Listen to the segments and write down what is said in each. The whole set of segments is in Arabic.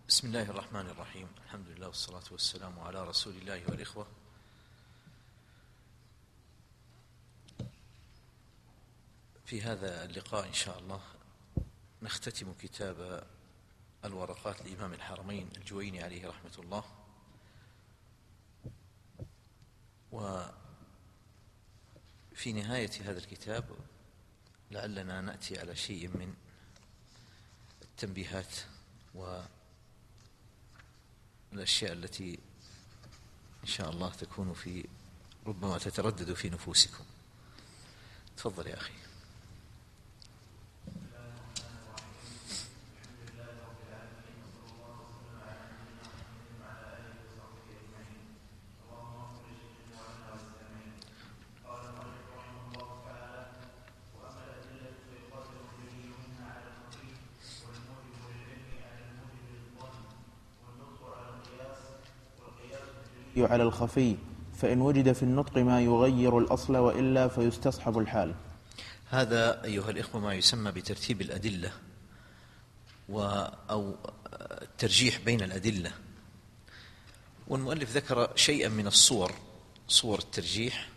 بسم الله الرحمن الرحيم. الحمد لله والصلاة والسلام على رسول الله والإخوة. في هذا اللقاء إن شاء الله نختتم كتاب الورقات لإمام الحرمين الجويني عليه رحمة الله. وفي نهاية هذا الكتاب لعلنا نأتي على شيء من التنبيهات والأشياء التي إن شاء الله تكون ربما تتردد في نفوسكم. تفضل يا أخي. على الخفي، فإن وجد في النطق ما يغير الأصل وإلا فيستصحب الحال. هذا أيها الإخوة ما يسمى بترتيب الأدلة أو الترجيح بين الأدلة. والمؤلف ذكر شيئا من صور الترجيح،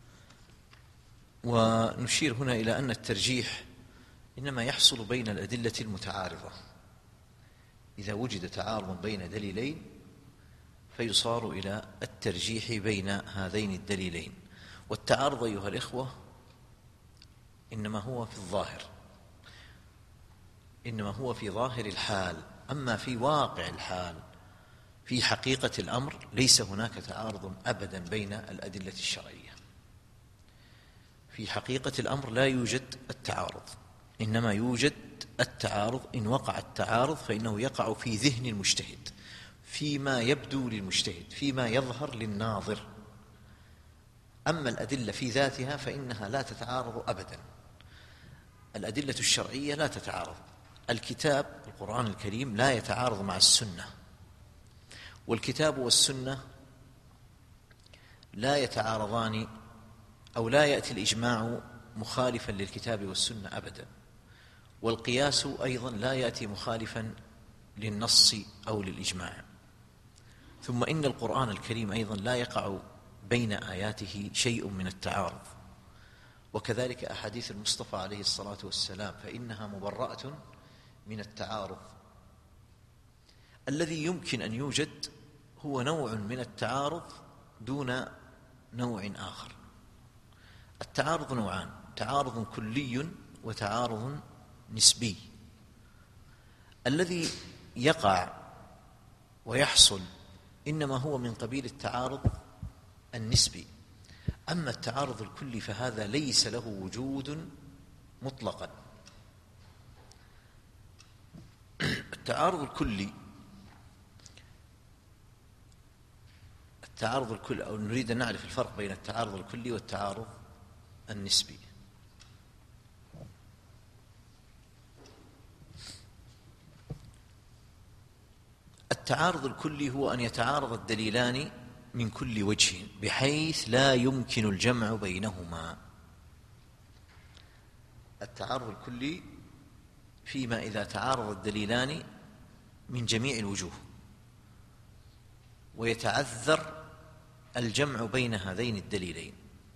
ونشير هنا إلى أن الترجيح إنما يحصل بين الأدلة المتعارضة. إذا وجد تعارض بين دليلين فيصار إلى الترجيح بين هذين الدليلين. والتعارض أيها الإخوة إنما هو في ظاهر الحال، أما في واقع الحال في حقيقة الأمر ليس هناك تعارض أبدا بين الأدلة الشرعية. في حقيقة الأمر لا يوجد التعارض، إنما يوجد التعارض. إن وقع التعارض فإنه يقع في ذهن المجتهد، فيما يبدو للمجتهد، فيما يظهر للناظر. أما الأدلة في ذاتها فإنها لا تتعارض أبدا. الأدلة الشرعية لا تتعارض. الكتاب القرآن الكريم لا يتعارض مع السنة، والكتاب والسنة لا يتعارضان، أو لا يأتي الإجماع مخالفا للكتاب والسنة أبدا. والقياس أيضا لا يأتي مخالفا للنص أو للإجماع. ثم إن القرآن الكريم أيضا لا يقع بين آياته شيء من التعارض، وكذلك أحاديث المصطفى عليه الصلاة والسلام فإنها مبرأة من التعارض. الذي يمكن أن يوجد هو نوع من التعارض دون نوع آخر. التعارض نوعان: تعارض كلي وتعارض نسبي. الذي يقع ويحصل إنما هو من قبيل التعارض النسبي. أما التعارض الكلي فهذا ليس له وجود مطلقا. التعارض الكلي أو نريد أن نعرف الفرق بين التعارض الكلي والتعارض النسبي. التعارض الكلي هو أن يتعارض الدليلان من كل وجه بحيث لا يمكن الجمع بينهما. التعارض الكلي فيما إذا تعارض الدليلان من جميع الوجوه ويتعذر الجمع بين هذين الدليلين.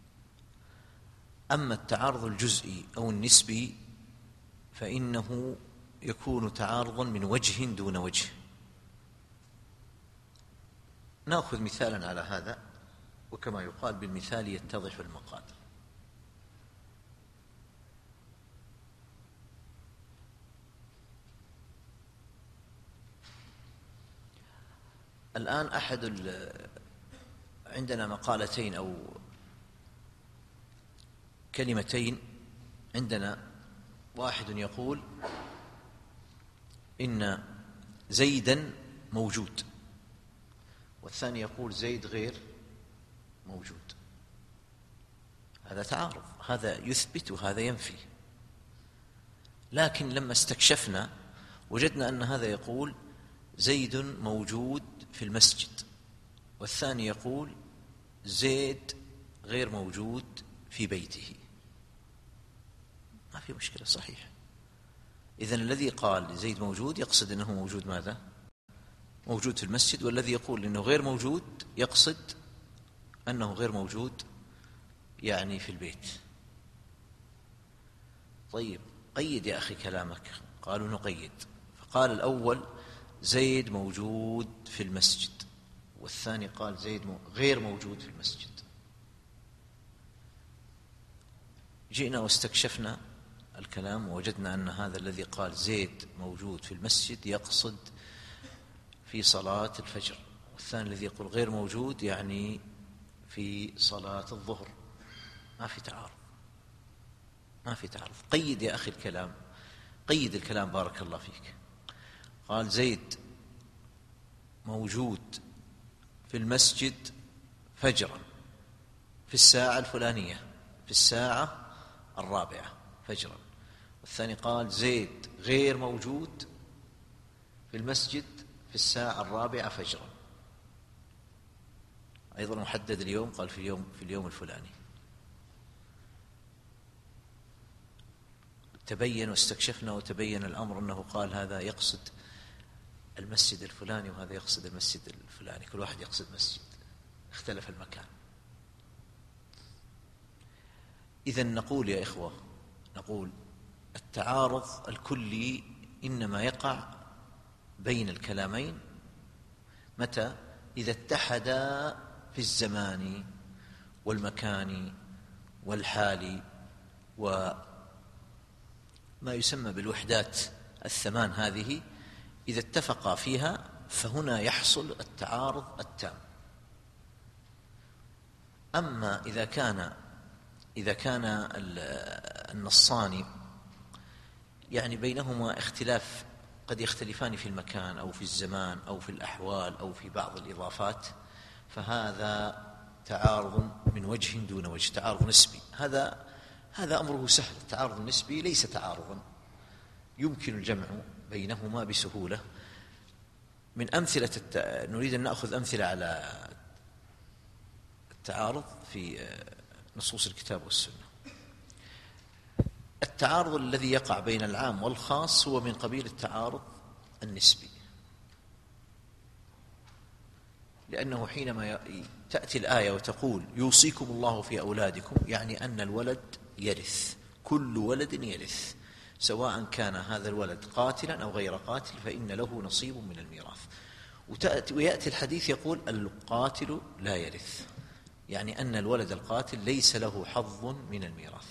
أما التعارض الجزئي أو النسبي فإنه يكون تعارضا من وجه دون وجه. نأخذ مثالا على هذا، وكما يقال بالمثال يتضح المقال. الآن عندنا مقالتين أو كلمتين. عندنا واحد يقول إن زيدا موجود، والثاني يقول زيد غير موجود. هذا تعارض، هذا يثبت وهذا ينفي. لكن لما استكشفنا وجدنا أن هذا يقول زيد موجود في المسجد، والثاني يقول زيد غير موجود في بيته. ما في مشكلة، صحيح. إذن الذي قال زيد موجود يقصد أنه موجود ماذا؟ موجود في المسجد، والذي يقول إنه غير موجود يقصد أنه غير موجود يعني في البيت. طيب قيد يا أخي كلامك. قالوا نقيد. فقال الأول زيد موجود في المسجد، والثاني قال زيد غير موجود في المسجد. جئنا واستكشفنا الكلام ووجدنا أن هذا الذي قال زيد موجود في المسجد يقصد في صلاة الفجر، والثاني الذي يقول غير موجود يعني في صلاة الظهر. ما في تعارض، ما في تعارض. قيد يا أخي الكلام، قيد الكلام بارك الله فيك. قال زيد موجود في المسجد فجرا في الساعة الفلانية، في الساعة 4 فجرا. والثاني قال زيد غير موجود في المسجد في الساعة 4 فجرا. أيضا محدد اليوم، قال في اليوم الفلاني. تبين واستكشفنا وتبين الأمر أنه قال هذا يقصد المسجد الفلاني وهذا يقصد المسجد الفلاني، كل واحد يقصد مسجد، اختلف المكان. إذن نقول يا إخوة، نقول التعارض الكلي إنما يقع بين الكلامين متى؟ إذا اتحدا في الزمان والمكان والحال وما يسمى بالوحدات الثمان هذه، إذا اتفقا فيها فهنا يحصل التعارض التام. أما إذا كان النصان يعني بينهما اختلاف، قد يختلفان في المكان أو في الزمان أو في الأحوال أو في بعض الإضافات، فهذا تعارض من وجه دون وجه، تعارض نسبي. هذا أمره سهل. التعارض النسبي ليس تعارضا، يمكن الجمع بينهما بسهولة. من أمثلة نريد أن نأخذ أمثلة على التعارض في نصوص الكتاب والسنة. التعارض الذي يقع بين العام والخاص هو من قبيل التعارض النسبي، لأنه حينما تأتي الآية وتقول يوصيكم الله في أولادكم، يعني أن الولد يرث، كل ولد يرث، سواء كان هذا الولد قاتلا أو غير قاتل فإن له نصيب من الميراث. ويأتي الحديث يقول القاتل لا يرث، يعني أن الولد القاتل ليس له حظ من الميراث.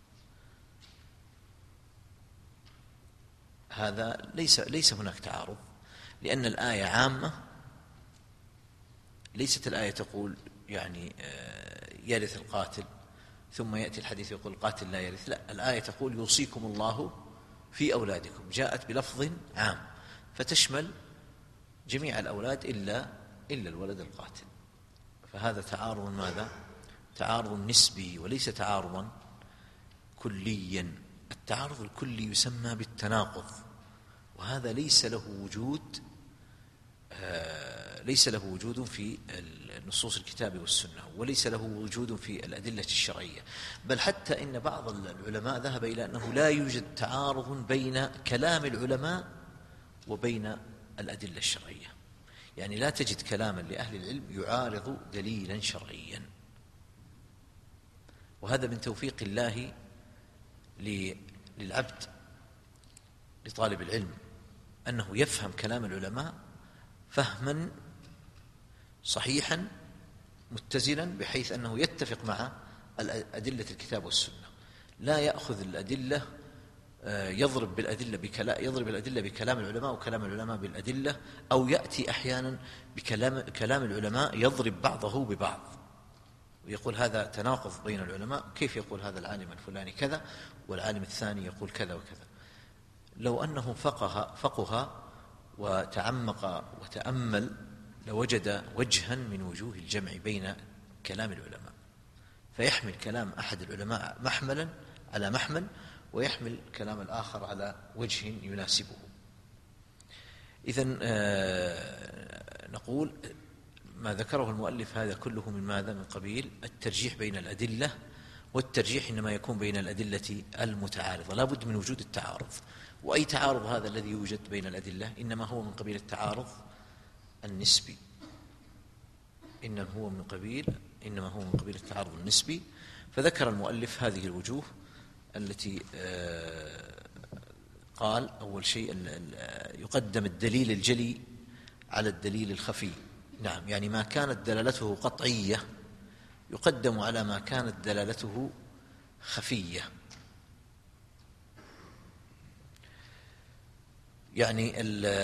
هذا ليس هناك تعارض، لأن الآية عامة. ليست الآية تقول يعني يرث القاتل ثم يأتي الحديث يقول القاتل لا يرث، لا، الآية تقول يوصيكم الله في أولادكم، جاءت بلفظ عام فتشمل جميع الأولاد إلا الولد القاتل. فهذا تعارض ماذا؟ تعارض نسبي وليس تعارضا كليا. التعارض الكلي يسمى بالتناقض، وهذا ليس له وجود في نصوص الكتاب والسنة، وليس له وجود في الأدلة الشرعية. بل حتى إن بعض العلماء ذهب إلى أنه لا يوجد تعارض بين كلام العلماء وبين الأدلة الشرعية، يعني لا تجد كلاما لأهل العلم يعارض دليلا شرعيا. وهذا من توفيق الله للعبد، لطالب العلم، أنه يفهم كلام العلماء فهما صحيحا متزنا، بحيث أنه يتفق مع أدلة الكتاب والسنة، لا يأخذ الأدلة يضرب الأدلة بكلام العلماء وكلام العلماء بالأدلة، أو يأتي أحيانا بكلام العلماء يضرب بعضه ببعض ويقول هذا تناقض بين العلماء، كيف يقول هذا العالم الفلاني كذا والعالم الثاني يقول كذا وكذا. لو أنه فقه وتعمق وتأمل لوجد وجها من وجوه الجمع بين كلام العلماء، فيحمل كلام أحد العلماء محملا على محمل، ويحمل كلام الآخر على وجه يناسبه. إذن نقول ما ذكره المؤلف هذا كله من ماذا؟ من قبيل الترجيح بين الأدلة، والترجيح إنما يكون بين الأدلة المتعارضة، لا بد من وجود التعارض. وأي تعارض هذا الذي يوجد بين الأدلة؟ إنما هو من قبيل التعارض النسبي، إنما هو من قبيل التعارض النسبي. فذكر المؤلف هذه الوجوه التي قال: أول شيء يقدم الدليل الجلي على الدليل الخفي. نعم، يعني ما كانت دلالته قطعية يقدم على ما كانت دلالته خفية. يعني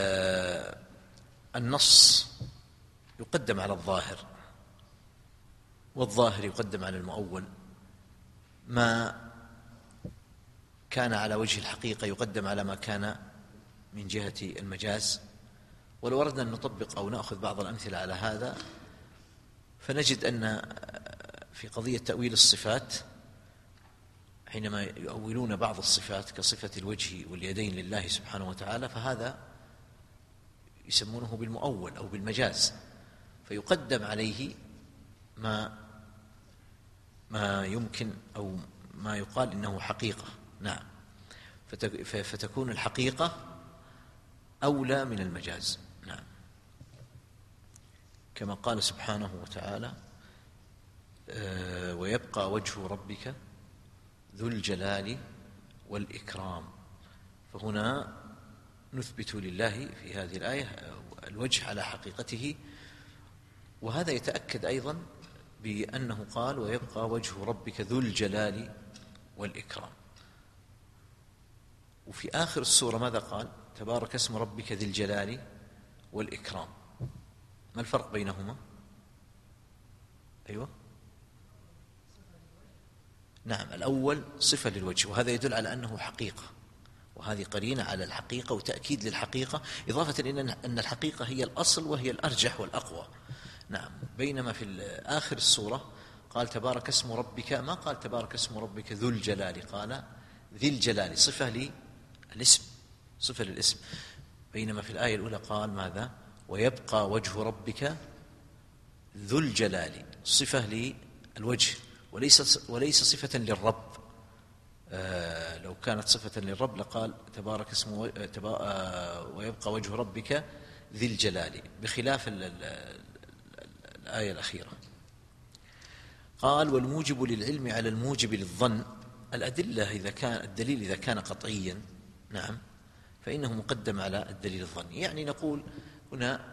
النص يقدم على الظاهر، والظاهر يقدم على المؤول. ما كان على وجه الحقيقة يقدم على ما كان من جهة المجاز. ولو أردنا أن نطبق أو نأخذ بعض الأمثلة على هذا، فنجد أن في قضية تأويل الصفات، حينما يؤولون بعض الصفات كصفة الوجه واليدين لله سبحانه وتعالى، فهذا يسمونه بالمؤول أو بالمجاز، فيقدم عليه ما يمكن أو ما يقال إنه حقيقة. نعم، فتكون الحقيقة أولى من المجاز. نعم، كما قال سبحانه وتعالى: ويبقى وجه ربك ذو الجلال والإكرام. فهنا نثبت لله في هذه الآية الوجه على حقيقته، وهذا يتأكد أيضا بأنه قال: ويبقى وجه ربك ذو الجلال والإكرام. وفي آخر السورة ماذا قال؟ تبارك اسم ربك ذي الجلال والإكرام. ما الفرق بينهما؟ أيوة، نعم، الأول صفة للوجه، وهذا يدل على أنه حقيقة، وهذه قرينة على الحقيقة وتأكيد للحقيقة، إضافة إلى أن الحقيقة هي الأصل وهي الأرجح والأقوى. نعم، بينما في آخر السورة قال تبارك اسم ربك، ما قال تبارك اسم ربك ذو الجلال، قال ذي الجلال، صفة للاسم، صفة للاسم. بينما في الآية الأولى قال ماذا؟ ويبقى وجه ربك ذو الجلال، صفة للوجه وليس صفة للرب. لو كانت صفة للرب لقال تبارك اسمه ويبقى وجه ربك ذي الجلال، بخلاف الآية الأخيرة. قال: والموجب للعلم على الموجب للظن. الدليل إذا كان قطعيا، نعم، فإنه مقدم على الدليل الظني. يعني نقول هنا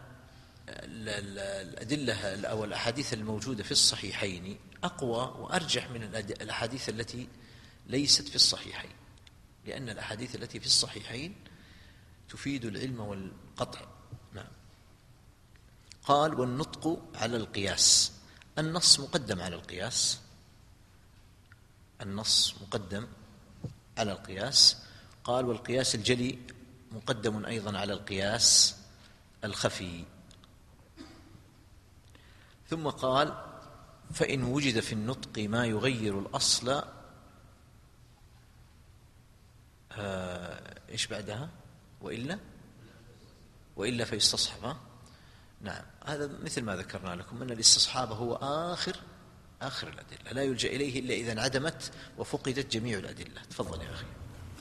الأدلة أو الأحاديث الموجودة في الصحيحين أقوى وأرجح من الأحاديث التي ليست في الصحيحين، لأن الأحاديث التي في الصحيحين تفيد العلم والقطع. نعم. قال: والنطق على القياس. النص مقدم على القياس، النص مقدم على القياس. قال: والقياس الجلي مقدم أيضا على القياس الخفي. ثم قال: فإن وجد في النطق ما يغير الأصل، إيش بعدها؟ وإلا فيستصحب. نعم، هذا مثل ما ذكرنا لكم أن الاستصحاب هو آخر الأدلة، لا يلجأ إليه إلا إذا انعدمت وفقدت جميع الأدلة. تفضل يا أخي.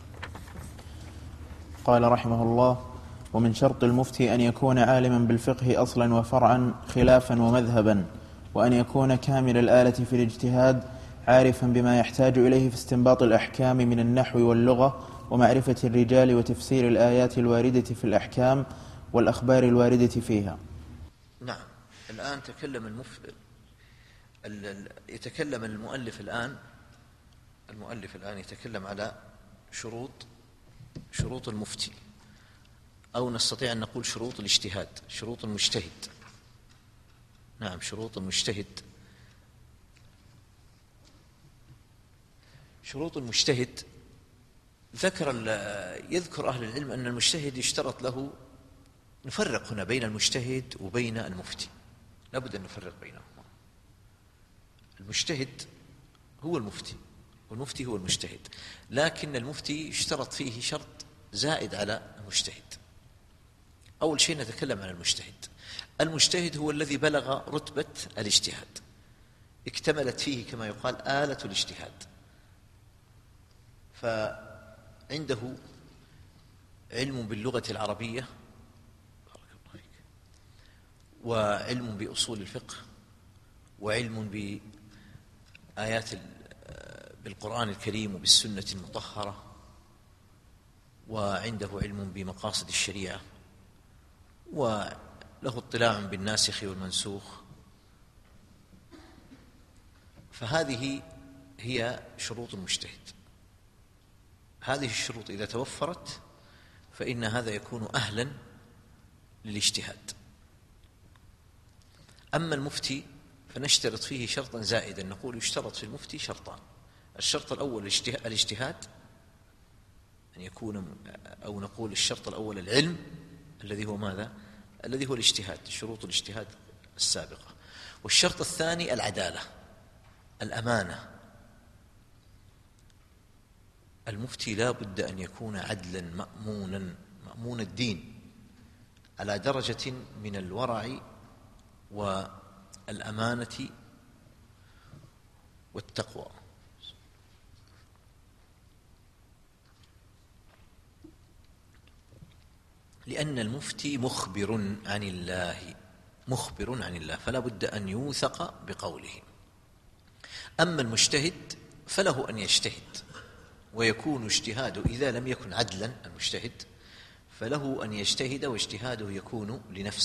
قال رحمه الله: ومن شرط المفتي أن يكون عالما بالفقه أصلا وفرعا خلافا ومذهبا، وأن يكون كامل الآلة في الاجتهاد، عارفا بما يحتاج إليه في استنباط الأحكام من النحو واللغة، ومعرفة الرجال، وتفسير الآيات الواردة في الأحكام والأخبار الواردة فيها. نعم، الآن يتكلم المؤلف الآن يتكلم على شروط المفتي، أو نستطيع أن نقول شروط الاجتهاد، شروط المجتهد. نعم، شروط المجتهد. شروط المجتهد يذكر أهل العلم أن المجتهد يشترط له، نفرق هنا بين المجتهد وبين المفتي، لابد أن نفرق بينهما. المجتهد هو المفتي والمفتي هو المجتهد، لكن المفتي يشترط فيه شرط زائد على المجتهد. أول شيء نتكلم عن المجتهد. المجتهد هو الذي بلغ رتبة الاجتهاد، اكتملت فيه كما يقال آلة الاجتهاد، فعنده علم باللغة العربية، وعلم بأصول الفقه، وعلم بآيات بالقرآن الكريم وبالسنة المطهرة، وعنده علم بمقاصد الشريعة، وله اطلاع بالناسخ والمنسوخ. فهذه هي شروط المجتهد. هذه الشروط إذا توفرت فإن هذا يكون أهلا للاجتهاد. أما المفتي فنشترط فيه شرطا زائدا، نقول يشترط في المفتي شرطان: الشرط الأول الاجتهاد أن يكون، أو نقول الشرط الأول العلم الذي هو ماذا؟ الذي هو الاجتهاد، شروط الاجتهاد السابقة. والشرط الثاني العدالة، الأمانة. المفتي لا بد أن يكون عدلا مأمونا، مأمون الدين، على درجة من الورع والأمانة والتقوى. لأن المفتي مخبر عن الله، فلا بد أن يوثق بقوله. أما المجتهد فله أن يجتهد، ويكون اجتهاده إذا لم يكن عدلا المجتهد فله أن يجتهد، واجتهاده يكون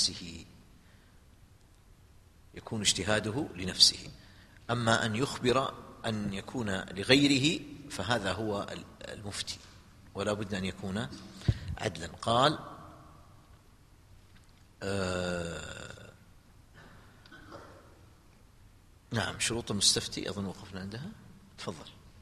اجتهاده لنفسه. أما أن يخبر أن يكون لغيره فهذا هو المفتي، ولا بد أن يكون عدلا. قال نعم، شروط المستفتي أظن وقفنا عندها. تفضل.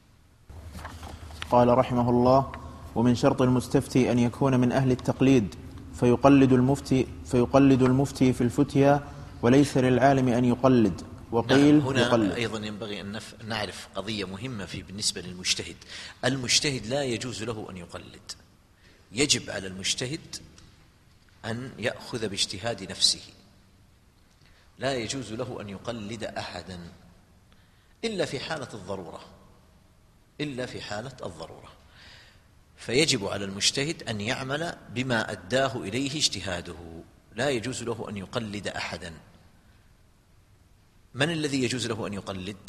قال رحمه الله: ومن شرط المستفتي أن يكون من أهل التقليد فيقلد المفتي في الفتيا، وليس للعالم أن يقلد. وقيل نعم. هنا يقلد. أيضا ينبغي أن نعرف قضية مهمة بالنسبة للمجتهد. المجتهد لا يجوز له أن يقلد، يجب على المجتهد أن يأخذ باجتهاد نفسه، لا يجوز له أن يقلد أحدا إلا في حالة الضرورة. فيجب على المجتهد أن يعمل بما أداه إليه اجتهاده، لا يجوز له أن يقلد أحدا. من الذي يجوز له أن يقلد؟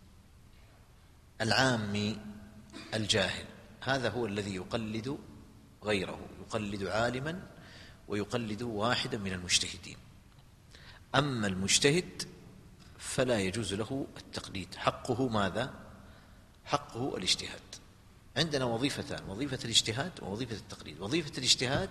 العامي الجاهل، هذا هو الذي يقلد غيره، يقلد عالما ويقلد واحدا من المجتهدين. أما المجتهد فلا يجوز له التقليد، حقه ماذا؟ حقه الاجتهاد. عندنا وظيفتان: وظيفة الاجتهاد ووظيفة التقليد. وظيفة الاجتهاد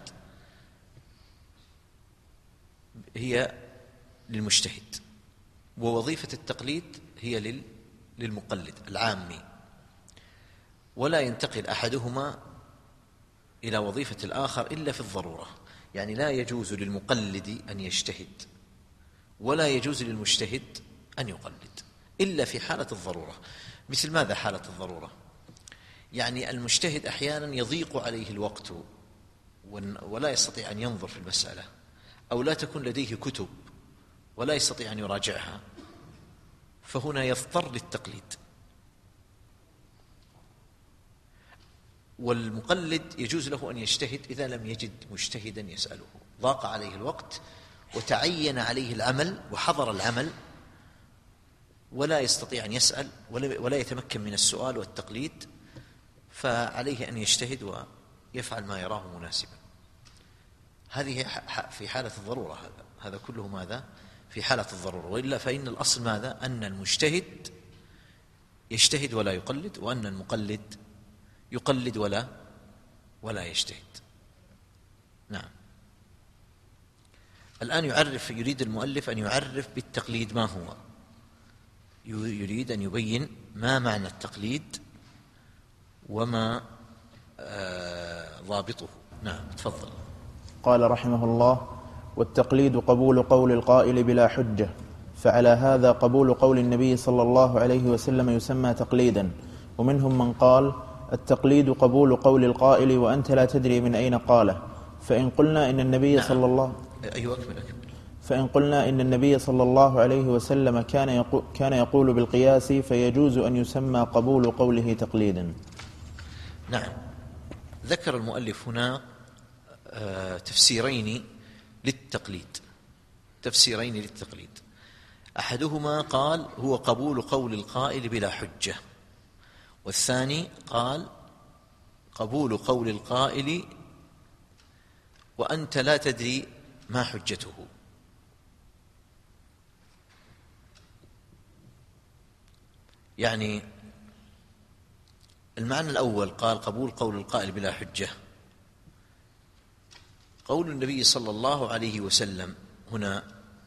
هي للمجتهد، ووظيفة التقليد هي للمقلد العامي، ولا ينتقل أحدهما إلى وظيفة الآخر إلا في الضرورة. يعني لا يجوز للمقلد أن يجتهد، ولا يجوز للمجتهد أن يقلد إلا في حالة الضرورة. مثل ماذا حالة الضرورة؟ يعني المجتهد أحيانا يضيق عليه الوقت ولا يستطيع أن ينظر في المسألة، أو لا تكون لديه كتب ولا يستطيع أن يراجعها، فهنا يضطر للتقليد. والمقلد يجوز له أن يجتهد إذا لم يجد مجتهدا يسأله، ضاق عليه الوقت وتعين عليه العمل وحضر العمل ولا يستطيع أن يسأل ولا يتمكن من السؤال والتقليد، فعليه أن يجتهد ويفعل ما يراه مناسبا. هذه في حالة الضرورة. هذا كله ماذا؟ في حالة الضرورة. وإلا فإن الأصل ماذا؟ أن المجتهد يجتهد ولا يقلد، وأن المقلد يقلد ولا يجتهد. نعم. الآن يريد المؤلف أن يعرف بالتقليد ما هو، يريد أن يبين ما معنى التقليد وما ضابطه. نعم، تفضل. قال رحمه الله: والتقليد قبول قول القائل بلا حجة، فعلى هذا قبول قول النبي صلى الله عليه وسلم يسمى تقليدا. ومنهم من قال: التقليد قبول قول القائل وأنت لا تدري من أين قاله. فإن قلنا إن النبي صلى الله عليه وسلم كان يقول بالقياس، فيجوز أن يسمى قبول قوله تقليدا. نعم. ذكر المؤلف هنا تفسيرين للتقليد. تفسيرين للتقليد. أحدهما قال هو قبول قول القائل بلا حجة، والثاني قال قبول قول القائل وأنت لا تدري ما حجته. يعني المعنى الأول قال قبول قول القائل بلا حجة، قول النبي صلى الله عليه وسلم هنا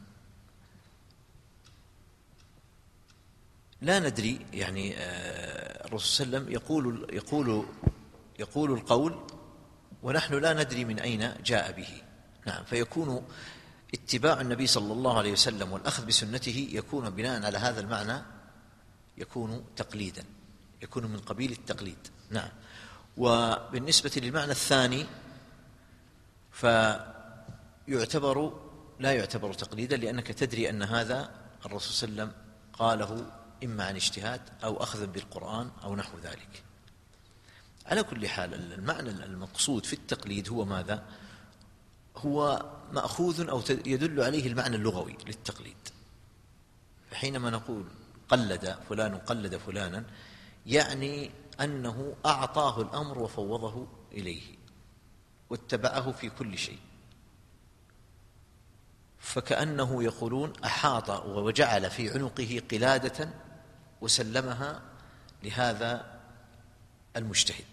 لا ندري، يعني الرسول صلى الله عليه وسلم يقول القول ونحن لا ندري من أين جاء به. نعم، فيكون اتباع النبي صلى الله عليه وسلم والأخذ بسنته يكون بناء على هذا المعنى يكون تقليدا، يكون من قبيل التقليد. نعم. وبالنسبة للمعنى الثاني لا يعتبر تقليدا، لأنك تدري أن هذا الرسول صلى الله عليه وسلم قاله إما عن اجتهاد أو أخذا بالقرآن أو نحو ذلك. على كل حال المعنى المقصود في التقليد هو ماذا؟ هو مأخوذ أو يدل عليه المعنى اللغوي للتقليد. فحينما نقول قلد فلان قلد فلانا، يعني أنه أعطاه الأمر وفوضه إليه واتبعه في كل شيء، فكأنه يقولون أحاط وجعل في عنقه قلادة وسلمها لهذا المجتهد.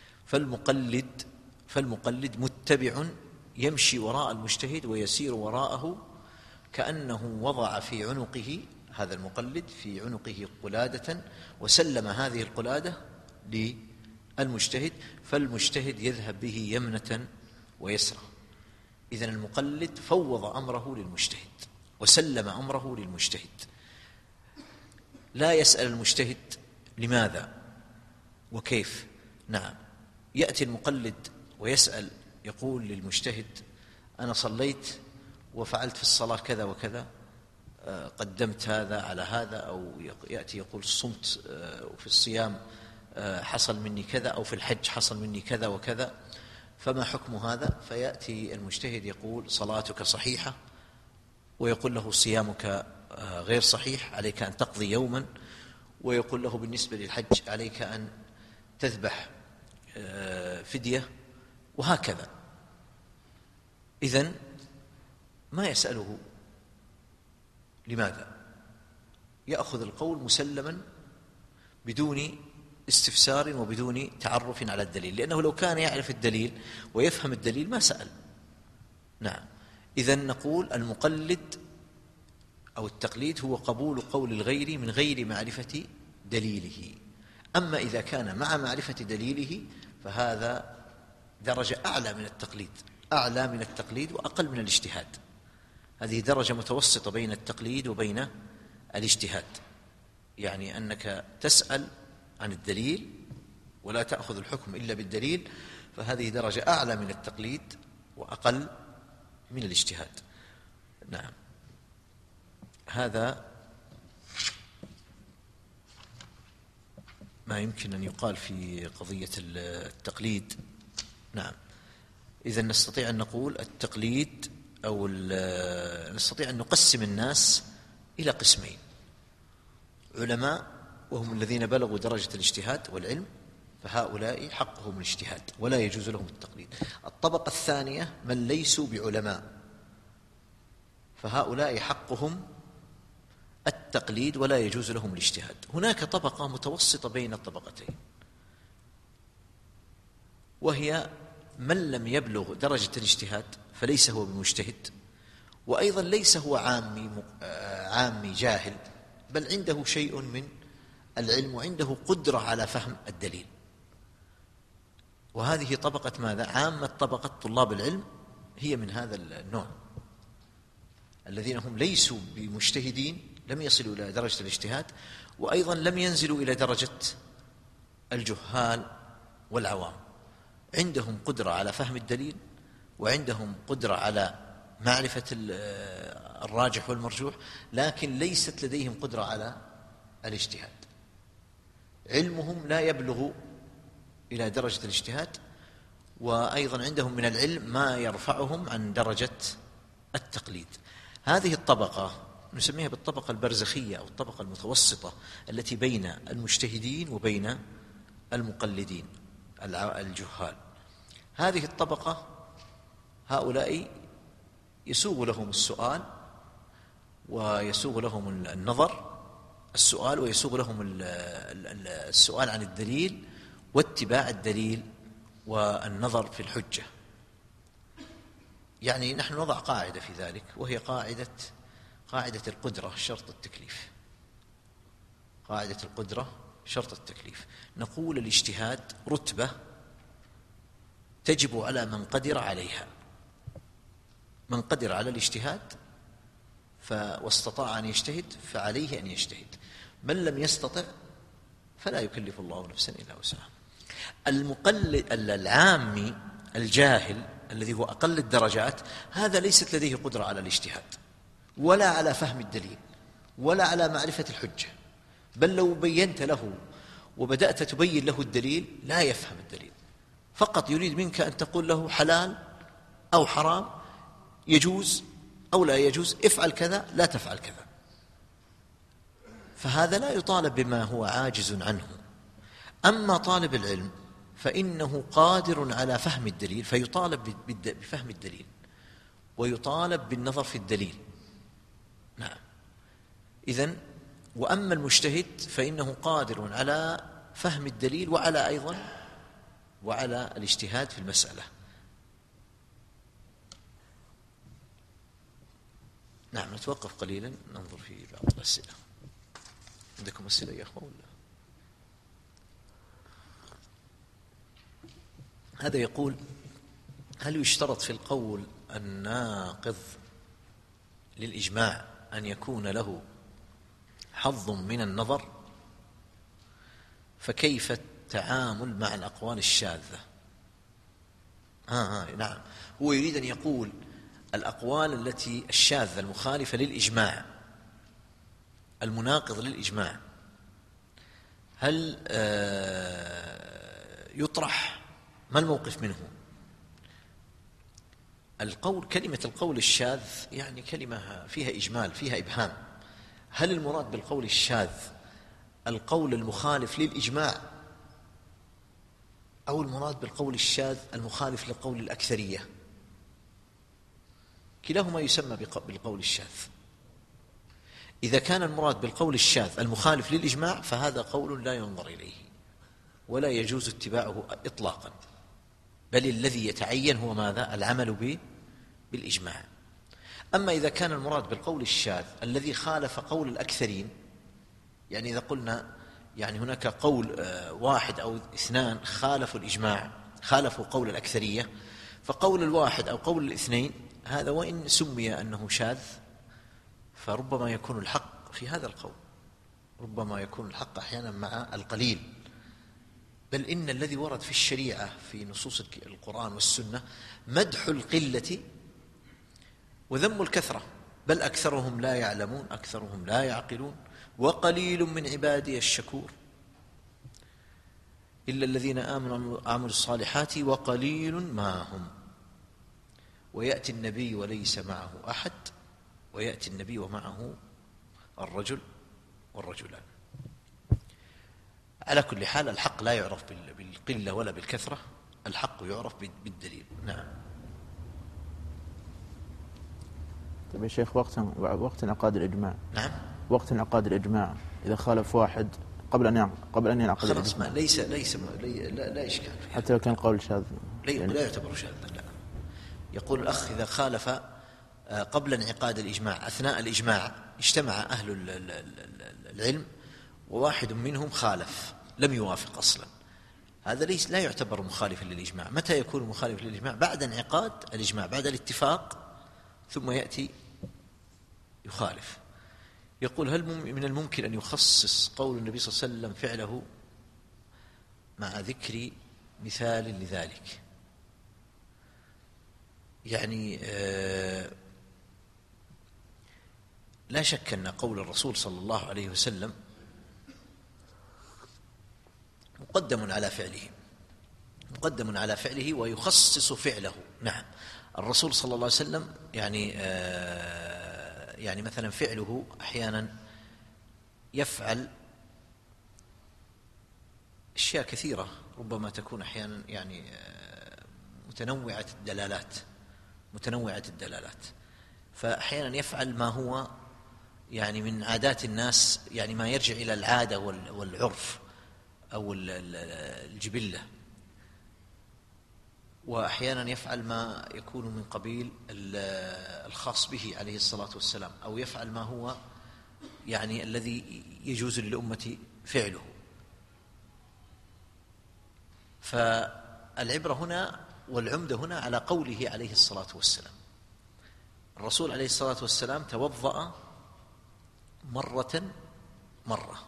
فالمقلد متبع يمشي وراء المجتهد ويسير وراءه، كأنه وضع في عنقه هذا المقلد في عنقه قلادة وسلم هذه القلادة للمجتهد، فالمجتهد يذهب به يمنة ويسرى. إذن المقلد فوض أمره للمجتهد وسلم أمره للمجتهد، لا يسأل المجتهد لماذا وكيف. نعم، يأتي المقلد ويسأل، يقول للمجتهد أنا صليت وفعلت في الصلاة كذا وكذا، قدمت هذا على هذا، أو يأتي يقول صمت في الصيام حصل مني كذا، أو في الحج حصل مني كذا وكذا، فما حكم هذا؟ فيأتي المجتهد يقول صلاتك صحيحة، ويقول له صيامك غير صحيح، عليك أن تقضي يوما، ويقول له بالنسبة للحج عليك أن تذبح فدية، وهكذا. إذن ما يسأله لماذا، يأخذ القول مسلما بدون استفسار وبدون تعرف على الدليل، لأنه لو كان يعرف الدليل ويفهم الدليل ما سأل. نعم. إذن نقول المقلد أو التقليد هو قبول قول الغير من غير معرفة دليله. أما إذا كان مع معرفة دليله فهذا درجة أعلى من التقليد وأقل من الاجتهاد. هذه درجة متوسطة بين التقليد وبين الاجتهاد، يعني أنك تسأل عن الدليل ولا تأخذ الحكم إلا بالدليل، فهذه درجة أعلى من التقليد وأقل من الاجتهاد. نعم، هذا ما يمكن أن يقال في قضية التقليد. نعم. إذن نستطيع أن نقول التقليد أو نستطيع أن نقسم الناس إلى قسمين: علماء وهم الذين بلغوا درجة الاجتهاد والعلم، فهؤلاء حقهم الاجتهاد ولا يجوز لهم التقليد. الطبقة الثانية من ليسوا بعلماء، فهؤلاء حقهم التقليد ولا يجوز لهم الاجتهاد. هناك طبقة متوسطة بين الطبقتين، وهي من لم يبلغ درجة الاجتهاد فليس هو بمجتهد، وأيضا ليس هو عامي جاهل، بل عنده شيء من العلم وعنده قدرة على فهم الدليل. وهذه طبقة ماذا؟ عامة طبقة طلاب العلم هي من هذا النوع، الذين هم ليسوا بمجتهدين، لم يصلوا إلى درجة الاجتهاد، وأيضا لم ينزلوا إلى درجة الجهال والعوام. عندهم قدرة على فهم الدليل، وعندهم قدرة على معرفة الراجح والمرجوح، لكن ليست لديهم قدرة على الاجتهاد. علمهم لا يبلغ إلى درجة الاجتهاد، وأيضا عندهم من العلم ما يرفعهم عن درجة التقليد. هذه الطبقة نسميها بالطبقة البرزخية أو الطبقة المتوسطة التي بين المجتهدين وبين المقلدين الجهال. هذه الطبقة هؤلاء يسوغ لهم السؤال ويسوغ لهم النظر، السؤال ويسوغ لهم السؤال عن الدليل واتباع الدليل والنظر في الحجة. يعني نحن نضع قاعدة في ذلك، وهي قاعدة القدرة شرط التكليف. قاعدة القدرة شرط التكليف. نقول الاجتهاد رتبة تجب على من قدر عليها. من قدر على الاجتهاد واستطاع أن يجتهد فعليه أن يجتهد، من لم يستطع فلا يكلف الله نفسا إلا وسعها. المقلد العامي الجاهل الذي هو أقل الدرجات، هذا ليست لديه قدرة على الاجتهاد ولا على فهم الدليل ولا على معرفة الحجة، بل لو بينت له وبدأت تبين له الدليل لا يفهم الدليل، فقط يريد منك أن تقول له حلال أو حرام، يجوز أو لا يجوز، افعل كذا لا تفعل كذا. فهذا لا يطالب بما هو عاجز عنه. أما طالب العلم فإنه قادر على فهم الدليل، فيطالب بفهم الدليل ويطالب بالنظر في الدليل. نعم. إذن وأما المجتهد فإنه قادر على فهم الدليل وعلى أيضا وعلى الاجتهاد في المسألة. نعم. نتوقف قليلا ننظر في بعض الأسئلة. عندكم أسئلة يا أخوة ولا؟ هذا يقول: هل يشترط في القول الناقض للإجماع أن يكون له حظ من النظر؟ فكيف التعامل مع الأقوال الشاذة؟ نعم. هو يريد أن يقول الأقوال التي الشاذة المخالفة للإجماع المناقض للإجماع هل يطرح؟ ما الموقف منه؟ كلمة القول الشاذ يعني كلمة فيها إجمال، فيها إبهام. هل المراد بالقول الشاذ القول المخالف للإجماع، أو المراد بالقول الشاذ المخالف لقول الأكثرية؟ كلاهما يسمى بالقول الشاذ. إذا كان المراد بالقول الشاذ المخالف للإجماع فهذا قول لا ينظر إليه ولا يجوز اتباعه إطلاقا، بل الذي يتعين هو ماذا؟ العمل بالإجماع. أما إذا كان المراد بالقول الشاذ الذي خالف قول الأكثرين، يعني إذا قلنا يعني هناك قول واحد أو اثنان خالفوا الإجماع، خالفوا قول الأكثرية، فقول الواحد أو قول الاثنين هذا وإن سمي أنه شاذ فربما يكون الحق في هذا القول، ربما يكون الحق أحيانا مع القليل. بل إن الذي ورد في الشريعة في نصوص القرآن والسنة مدح القلة وذم الكثرة، بل أكثرهم لا يعلمون أكثرهم لا يعقلون وقليل من عبادي الشكور إلا الذين آمنوا وعملوا الصالحات وقليل ما هم. ويأتي النبي وليس معه أحد، ويأتي النبي ومعه الرجل والرجلان. على كل حال الحق لا يعرف بالقلة ولا بالكثرة، الحق يعرف بالدليل. نعم. طيب يا شيخ، وقت انعقاد الإجماع. نعم. وقت انعقاد الإجماع إذا خالف واحد قبل أن ينعقد خلاص الإجماع لا إشكال فيه، حتى لو كان قول شاذ لا يعتبر شاذا. لا. يقول الأخ: إذا خالف قبل انعقاد الإجماع، أثناء الإجماع اجتمع أهل العلم وواحد منهم خالف لم يوافق أصلا، هذا لا يعتبر مخالفا للإجماع. متى يكون مخالفا للإجماع؟ بعد انعقاد الإجماع، بعد الاتفاق، ثم يأتي يخالف. يقول: هل من الممكن أن يخصص قول النبي صلى الله عليه وسلم فعله مع ذكر مثال لذلك؟ يعني لا شك أن قول الرسول صلى الله عليه وسلم مقدم على فعله ويخصص فعله. نعم. الرسول صلى الله عليه وسلم يعني يعني مثلا فعله أحيانا يفعل أشياء كثيرة ربما تكون أحيانا يعني متنوعة الدلالات، فأحيانا يفعل ما هو يعني من عادات الناس، يعني ما يرجع إلى العادة والعرف أو الجبلة، وأحيانا يفعل ما يكون من قبيل الخاص به عليه الصلاة والسلام، أو يفعل ما هو يعني الذي يجوز للأمة فعله. فالعبرة هنا والعمدة هنا على قوله عليه الصلاة والسلام. الرسول عليه الصلاة والسلام توضأ مرة،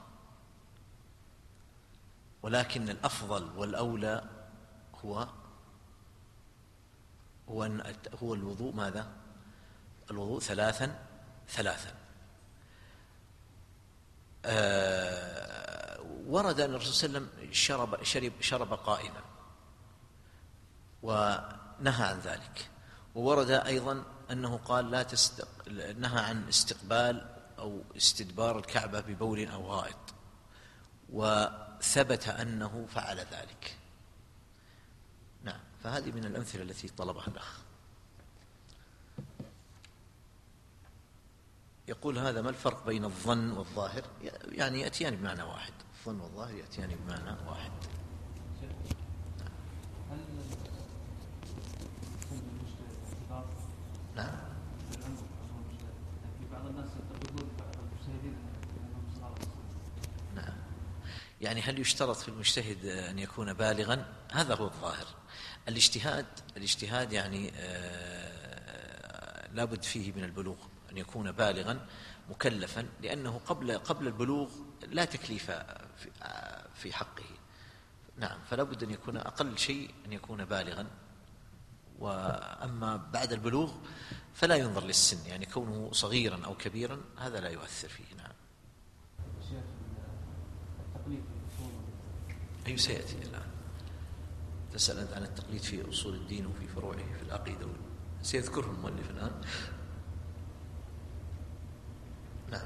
ولكن الأفضل والأولى هو الوضوء ماذا؟ الوضوء ثلاثا. ورد أن الرسول صلى الله عليه وسلم شرب قائما ونهى عن ذلك، وورد أيضا أنه قال نهى عن استقبال أو استدبار الكعبة ببول أو غائط، وثبت أنه فعل ذلك. نعم، فهذه من الأمثلة التي طلبها الأخ. يقول هذا ما الفرق بين الظن والظاهر؟ يعني يأتيان بمعنى واحد، الظن والظاهر يأتيان بمعنى واحد. نعم. نعم، يعني هل يشترط في المجتهد أن يكون بالغا؟ هذا هو الظاهر. الاجتهاد يعني لابد فيه من البلوغ، أن يكون بالغا مكلفا، لأنه قبل البلوغ لا تكليف في حقه. نعم، فلا بد أن يكون أقل شيء أن يكون بالغا، وأما بعد البلوغ فلا ينظر للسن، يعني كونه صغيرا أو كبيرا هذا لا يؤثر فيه. نعم. أي سيأتي الآن. تسأل أنت عن التقليد في أصول الدين وفي فروعه في العقيدة، سيذكره المؤلف الآن. نعم.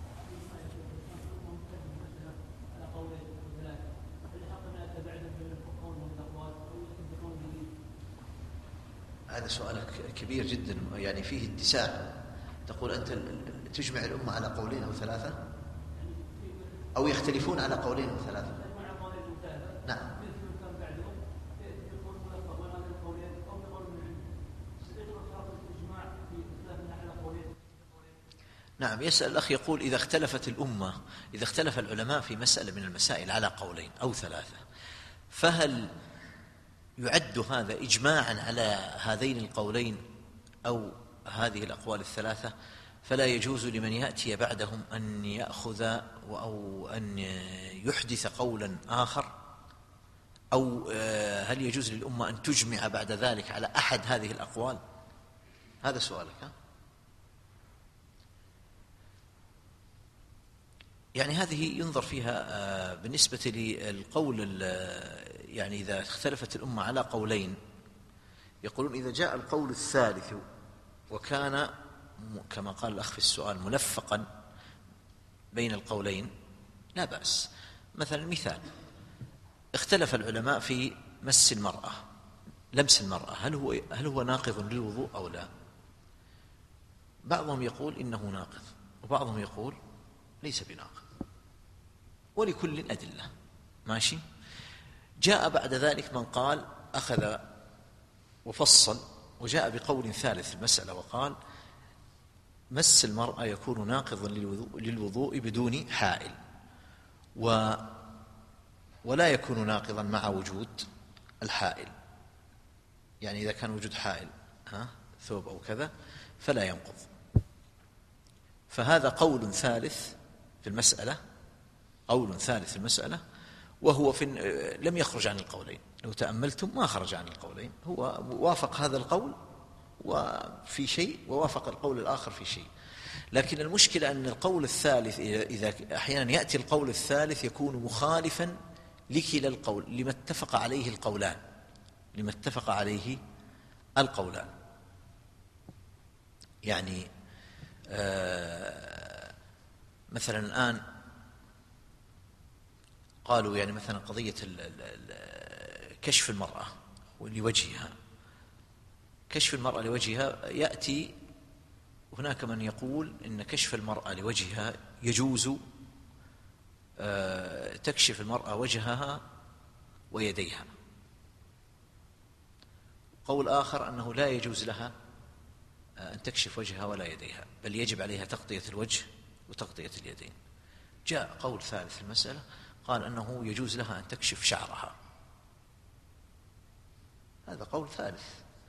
هذا سؤال كبير جدا، يعني فيه اتساع. تقول أنت تجمع الأمة على قولين أو ثلاثة، أو يختلفون على قولين أو ثلاثة. نعم. نعم، يسأل الأخ يقول إذا اختلف العلماء في مسألة من المسائل على قولين أو ثلاثة، فهل يعد هذا إجماعا على هذين القولين أو هذه الأقوال الثلاثة، فلا يجوز لمن يأتي بعدهم أن يأخذ أو أن يحدث قولا آخر، أو هل يجوز للأمة أن تجمع بعد ذلك على أحد هذه الأقوال؟ هذا سؤالك. يعني هذه ينظر فيها بالنسبة للقول، يعني إذا اختلفت الأمة على قولين، يقولون إذا جاء القول الثالث وكان كما قال الأخ في السؤال ملفقا بين القولين لا بأس. مثلا مثال، اختلف العلماء في مس المرأة، لمس المرأة، هل هو ناقض للوضوء أو لا؟ بعضهم يقول إنه ناقض، وبعضهم يقول ليس بناقض، ولكل أدلة. ماشي. جاء بعد ذلك من قال أخذ وفصل وجاء بقول ثالث في المسألة وقال مس المرأة يكون ناقضا للوضوء بدون حائل، ولا يكون ناقضا مع وجود الحائل، يعني إذا كان وجود حائل ثوب أو كذا فلا ينقض. فهذا قول ثالث في المسألة، وهو لم يخرج عن القولين. لو تأملتم ما خرج عن القولين، هو وافق هذا القول وفي شيء ووافق القول الآخر في شيء. لكن المشكلة أن القول الثالث إذا أحيانا يأتي القول الثالث يكون مخالفا لكلا القول، لما اتفق عليه القولان. يعني مثلا الآن قالوا يعني مثلا قضية كشف المرأة لوجهها، كشف المرأة لوجهها، يأتي هناك من يقول إن كشف المرأة لوجهها يجوز، تكشف المرأة وجهها ويديها. قول آخر أنه لا يجوز لها أن تكشف وجهها ولا يديها، بل يجب عليها تغطية الوجه وتغطية اليدين. جاء قول ثالث في المسألة قال أنه يجوز لها أن تكشف شعرها. هذا قول ثالث،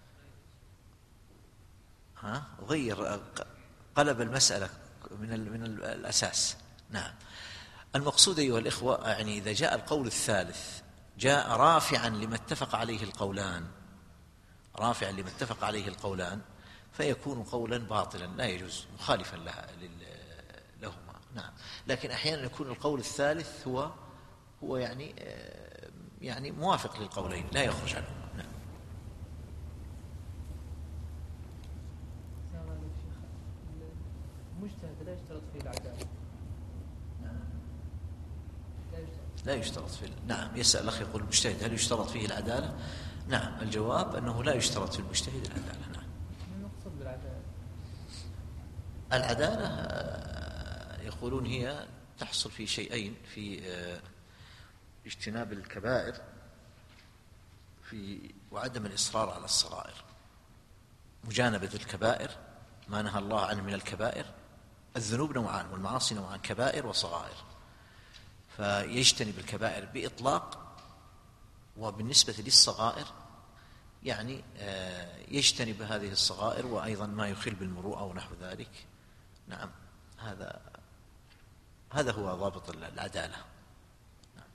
غير، قلب المسألة من الأساس. نعم. المقصود أيها الإخوة، يعني إذا جاء القول الثالث جاء رافعا لما اتفق عليه القولان، رافعا لما اتفق عليه القولان، فيكون قولا باطلا لا يجوز، مخالفا لهما. نعم. لكن أحيانا يكون القول الثالث هو يعني موافق للقولين، لا يخرج عنهما. نعم. المجتهد لا يشترط فيه العدالة. لا يشترط فيه. نعم. يسأل الأخ يقول المجتهد هل يشترط فيه العدالة؟ نعم. الجواب أنه لا يشترط في المجتهد العدالة. نعم. ما المقصود بالعدالة؟ العدالة يقولون هي تحصل في شيئين: في اجتناب الكبائر وعدم الإصرار على الصغائر. مجانبة الكبائر، ما نهى الله عنه من الكبائر. الذنوب نوعان والمعاصي نوعان، كبائر وصغائر، فيجتنب الكبائر بإطلاق، وبالنسبة للصغائر يعني يجتنب هذه الصغائر وأيضا ما يخل بالمروءة ونحو ذلك. نعم. هذا هو ضابط العدالة. نعم.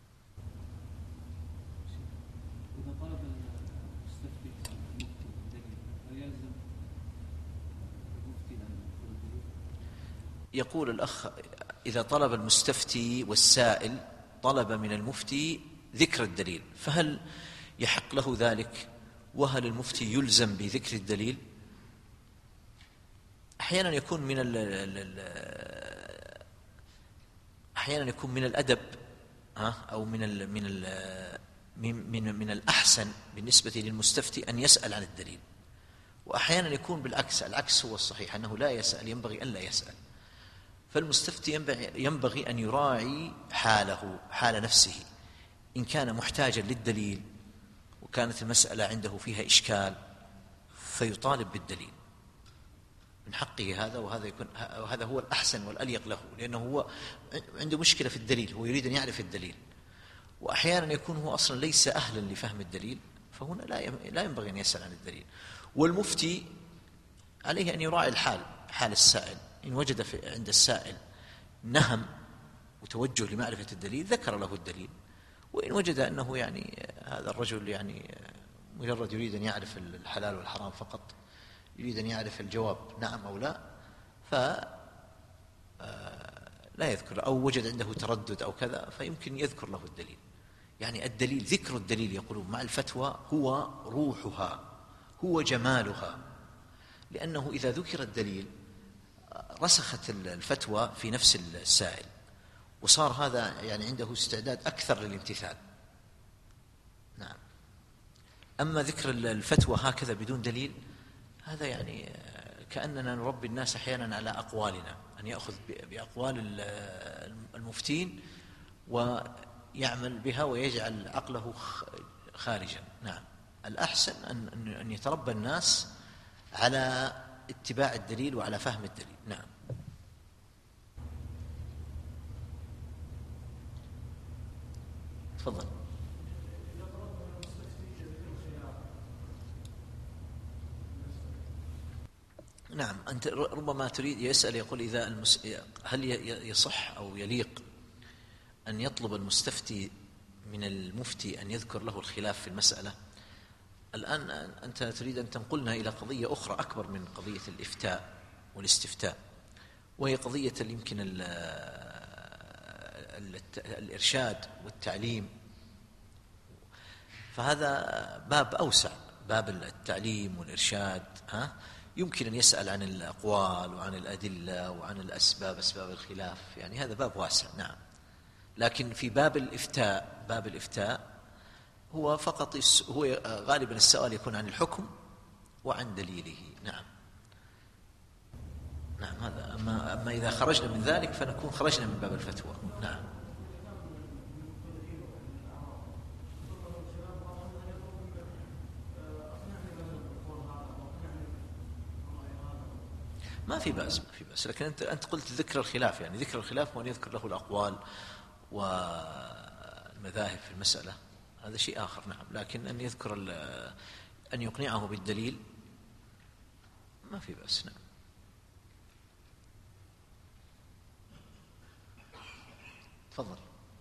إذا طلب المستفتي هل يلزم المفتي أن يقول الدليل؟ يقول الأخ: إذا طلب المستفتي والسائل طلب من المفتي ذكر الدليل، فهل يحق له ذلك؟ وهل المفتي يلزم بذكر الدليل؟ أحيانا يكون من الأدب أو من الأحسن بالنسبة للمستفتي أن يسأل عن الدليل، وأحيانا يكون بالعكس، العكس هو الصحيح، أنه لا يسأل، ينبغي أن لا يسأل. فالمستفتي ينبغي أن يراعي حاله، حال نفسه، إن كان محتاجا للدليل وكانت المسألة عنده فيها إشكال فيطالب بالدليل، من حقه هذا، وهذا هو الأحسن والأليق له، لأنه هو عنده مشكلة في الدليل، هو يريد أن يعرف الدليل. وأحيانا يكون هو أصلا ليس أهلا لفهم الدليل، فهنا لا ينبغي أن يسأل عن الدليل. والمفتي عليه أن يراعي حال السائل، إن وجد عند السائل نهم وتوجه لمعرفة الدليل ذكر له الدليل، وإن وجد أنه يعني هذا الرجل يعني مجرد يريد أن يعرف الحلال والحرام فقط، يريد أن يعرف الجواب نعم أو لا، فلا يذكر، أو وجد عنده تردد أو كذا فيمكن يذكر له الدليل. يعني الدليل، ذكر الدليل يقولون مع الفتوى هو روحها، هو جمالها، لأنه إذا ذكر الدليل رسخت الفتوى في نفس السائل، وصار هذا يعني عنده استعداد أكثر للامتثال. نعم. أما ذكر الفتوى هكذا بدون دليل، هذا يعني كأننا نربي الناس أحيانا على أقوالنا، أن يأخذ بأقوال المفتين ويعمل بها ويجعل عقله خارجا. نعم. الأحسن أن يتربى الناس على اتباع الدليل وعلى فهم الدليل. نعم. تفضل. نعم. أنت ربما تريد يسأل، يقول هل يصح أو يليق أن يطلب المستفتي من المفتي أن يذكر له الخلاف في المسألة؟ الآن أنت تريد أن تنقلنا إلى قضية أخرى أكبر من قضية الإفتاء والاستفتاء، وهي قضية يمكن الإرشاد والتعليم. فهذا باب أوسع، باب التعليم والإرشاد يمكن أن يسأل عن الأقوال وعن الأدلة وعن الأسباب، أسباب الخلاف، يعني هذا باب واسع. نعم. لكن في باب الإفتاء هو فقط هو غالبا السؤال يكون عن الحكم وعن دليله. نعم. نعم هذا. أما إذا خرجنا من ذلك فنكون خرجنا من باب الفتوى. نعم. ما في بأس، لكن أنت قلت ذكر الخلاف، يعني ذكر الخلاف وأن يذكر له الأقوال والمذاهب في المسألة هذا شيء آخر. نعم. لكن أن يذكر أن يقنعه بالدليل ما في بأس. نعم. تفضل.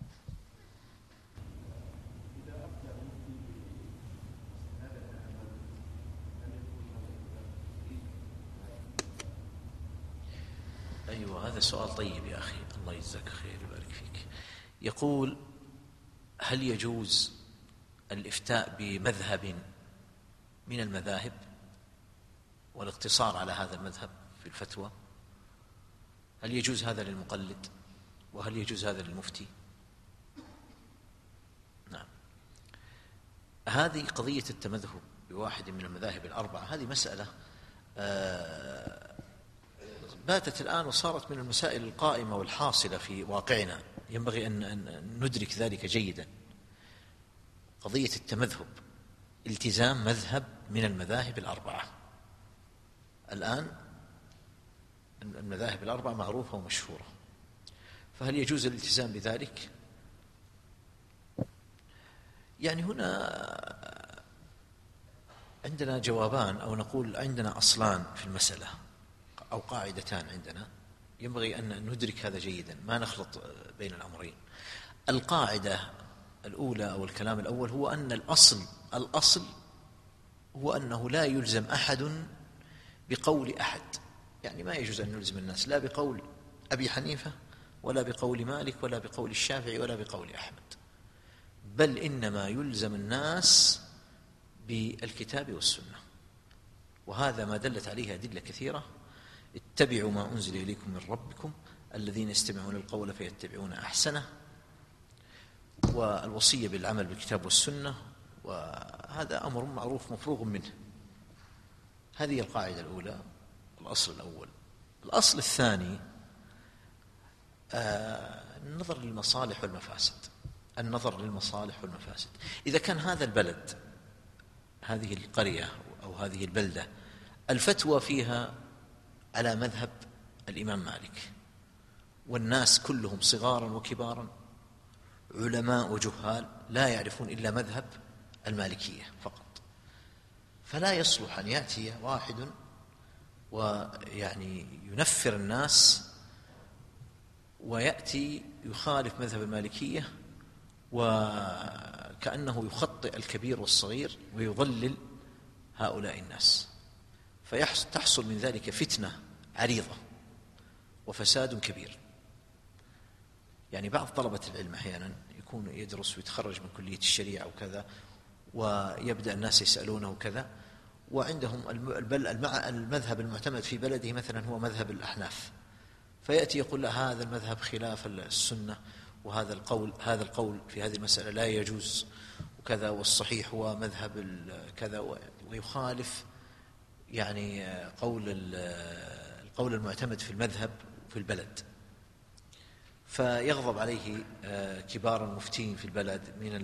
أيوة هذا سؤال طيب يا أخي، الله يجزاك خير ويبارك فيك. يقول: هل يجوز الإفتاء بمذهب من المذاهب والاقتصار على هذا المذهب في الفتوى؟ هل يجوز هذا للمقلد وهل يجوز هذا للمفتي؟ نعم. هذه قضية التمذهب بواحد من المذاهب الأربعة هذه مسألة باتت الآن وصارت من المسائل القائمة والحاصلة في واقعنا، ينبغي أن ندرك ذلك جيدا. قضية التمذهب، التزام مذهب من المذاهب الأربعة. الآن المذاهب الأربعة معروفة ومشهورة، فهل يجوز الالتزام بذلك؟ يعني هنا عندنا جوابان، أو نقول عندنا أصلان في المسألة أو قاعدتان عندنا، ينبغي أن ندرك هذا جيدا، ما نخلط بين الأمرين. القاعدة الأولى أو الكلام الأول هو أن الأصل هو أنه لا يلزم أحد بقول أحد، يعني ما يجوز أن نلزم الناس لا بقول أبي حنيفة ولا بقول مالك ولا بقول الشافعي ولا بقول أحمد، بل إنما يلزم الناس بالكتاب والسنة، وهذا ما دلت عليه أدلة كثيرة. اتبعوا ما أنزل إليكم من ربكم الذين يستمعون القول فيتبعون أحسنه، والوصية بالعمل بالكتاب والسنة، وهذا أمر معروف مفروغ منه. هذه القاعدة الأولى، الأصل الأول. الأصل الثاني النظر للمصالح والمفاسد. إذا كان هذا البلد، هذه القرية أو هذه البلدة، الفتوى فيها على مذهب الإمام مالك، والناس كلهم صغارا وكبارا علماء وجهال لا يعرفون إلا مذهب المالكية فقط، فلا يصلح أن يأتي واحد ويعني ينفر الناس ويأتي يخالف مذهب المالكية وكأنه يخطئ الكبير والصغير ويضلل هؤلاء الناس، فتحصل من ذلك فتنة عريضة وفساد كبير. يعني بعض طلبة العلم أحيانا يكون يدرس ويتخرج من كلية الشريعة وكذا، ويبدأ الناس يسألونه وكذا، وعندهم المذهب المعتمد في بلده مثلا هو مذهب الأحناف، فيأتي يقول له هذا المذهب خلاف السنة، وهذا القول في هذه المسألة لا يجوز وكذا، والصحيح هو مذهب كذا، ويخالف يعني القول المعتمد في المذهب في البلد، فيغضب عليه كبار المفتين في البلد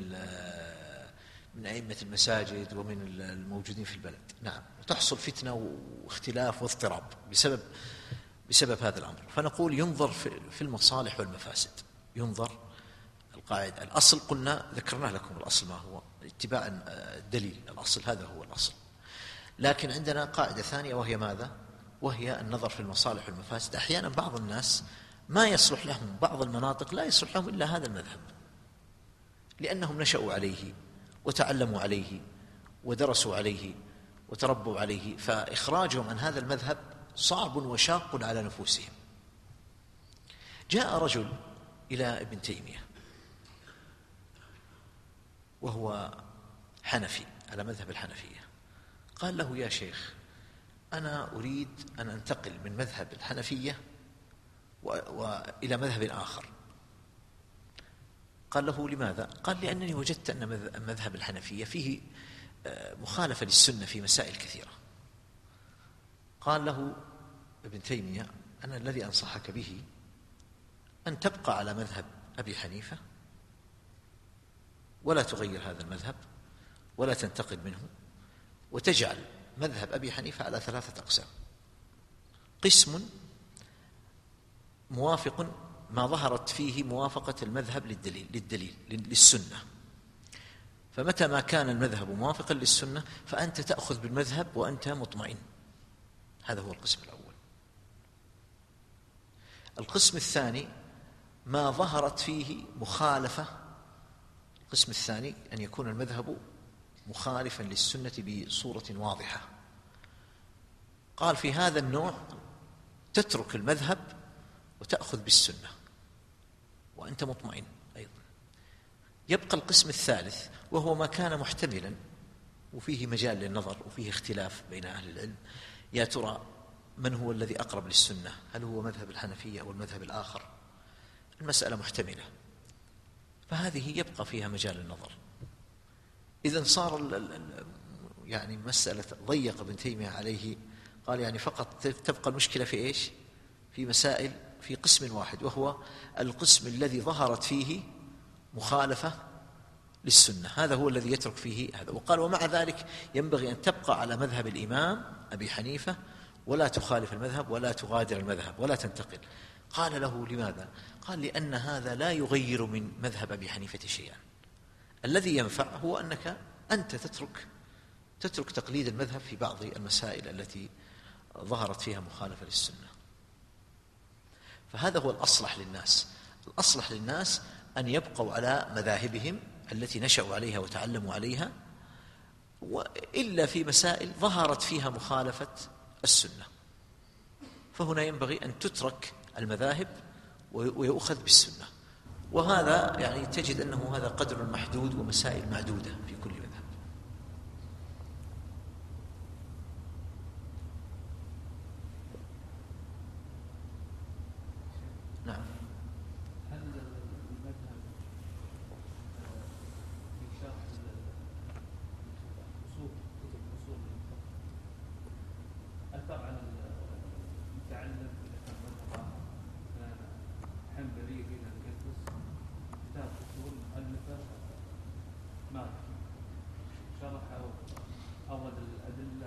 من أئمة المساجد ومن الموجودين في البلد. نعم، وتحصل فتنة واختلاف واضطراب بسبب هذا الأمر. فنقول ينظر في المصالح والمفاسد، ينظر. القاعدة الأصل قلنا ذكرنا لكم الأصل ما هو، اتباع الدليل، الأصل هذا هو الأصل. لكن عندنا قاعدة ثانية وهي ماذا؟ وهي النظر في المصالح والمفاسد. أحيانا بعض الناس ما يصلح لهم، بعض المناطق لا يصلح لهم إلا هذا المذهب، لأنهم نشأوا عليه وتعلموا عليه ودرسوا عليه وتربوا عليه، فإخراجهم عن هذا المذهب صعب وشاق على نفوسهم. جاء رجل إلى ابن تيمية وهو حنفي على مذهب الحنفية، قال له: يا شيخ، أنا أريد أن أنتقل من مذهب الحنفية وإلى مذهب آخر. قال له: لماذا؟ قال: لأنني وجدت أن مذهب الحنفية فيه مخالفة للسنة في مسائل كثيرة. قال له ابن تيمية: أنا الذي أنصحك به أن تبقى على مذهب أبي حنيفة ولا تغير هذا المذهب ولا تنتقل منه، وتجعل مذهب أبي حنيفة على 3 أقسام: قسم موافق ما ظهرت فيه موافقة المذهب للدليل للسنة، فمتى ما كان المذهب موافقا للسنة فأنت تأخذ بالمذهب وأنت مطمئن. هذا هو القسم الأول. القسم الثاني ما ظهرت فيه مخالفة. القسم الثاني أن يكون المذهب مخالفا للسنة بصورة واضحة. قال: في هذا النوع تترك المذهب وتأخذ بالسنة وأنت مطمئن أيضا. يبقى القسم الثالث وهو ما كان محتملا وفيه مجال للنظر وفيه اختلاف بين أهل العلم: يا ترى من هو الذي أقرب للسنة؟ هل هو مذهب الحنفية أو المذهب الآخر؟ المسألة محتملة، فهذه يبقى فيها مجال النظر. إذن صار يعني مسألة ضيق ابن تيمية عليه، قال يعني فقط تبقى المشكلة في إيش؟ في مسائل في قسم واحد، وهو القسم الذي ظهرت فيه مخالفة للسنة، هذا هو الذي يترك فيه هذا. وقال: ومع ذلك ينبغي أن تبقى على مذهب الإمام أبي حنيفة ولا تخالف المذهب ولا تغادر المذهب ولا تنتقل. قال له: لماذا؟ قال: لأن هذا لا يغير من مذهب أبي حنيفة شيئا. الذي ينفع هو أنك أنت تترك تقليد المذهب في بعض المسائل التي ظهرت فيها مخالفة للسنة. فهذا هو الأصلح للناس. الأصلح للناس أن يبقوا على مذاهبهم التي نشأوا عليها وتعلموا عليها، وإلا في مسائل ظهرت فيها مخالفة السنة، فهنا ينبغي أن تترك المذاهب ويؤخذ بالسنة. وهذا يعني تجد أنه هذا قدر محدود ومسائل معدودة في كل مذهب. نعم. هل المذهب في شرح أصول كتب أصول الفقه أثر على المتعلم إذا كان مذهب حنبلي إلى القدس كتاب أصول مؤلفة مالكي شرح أو أورد الأدلة؟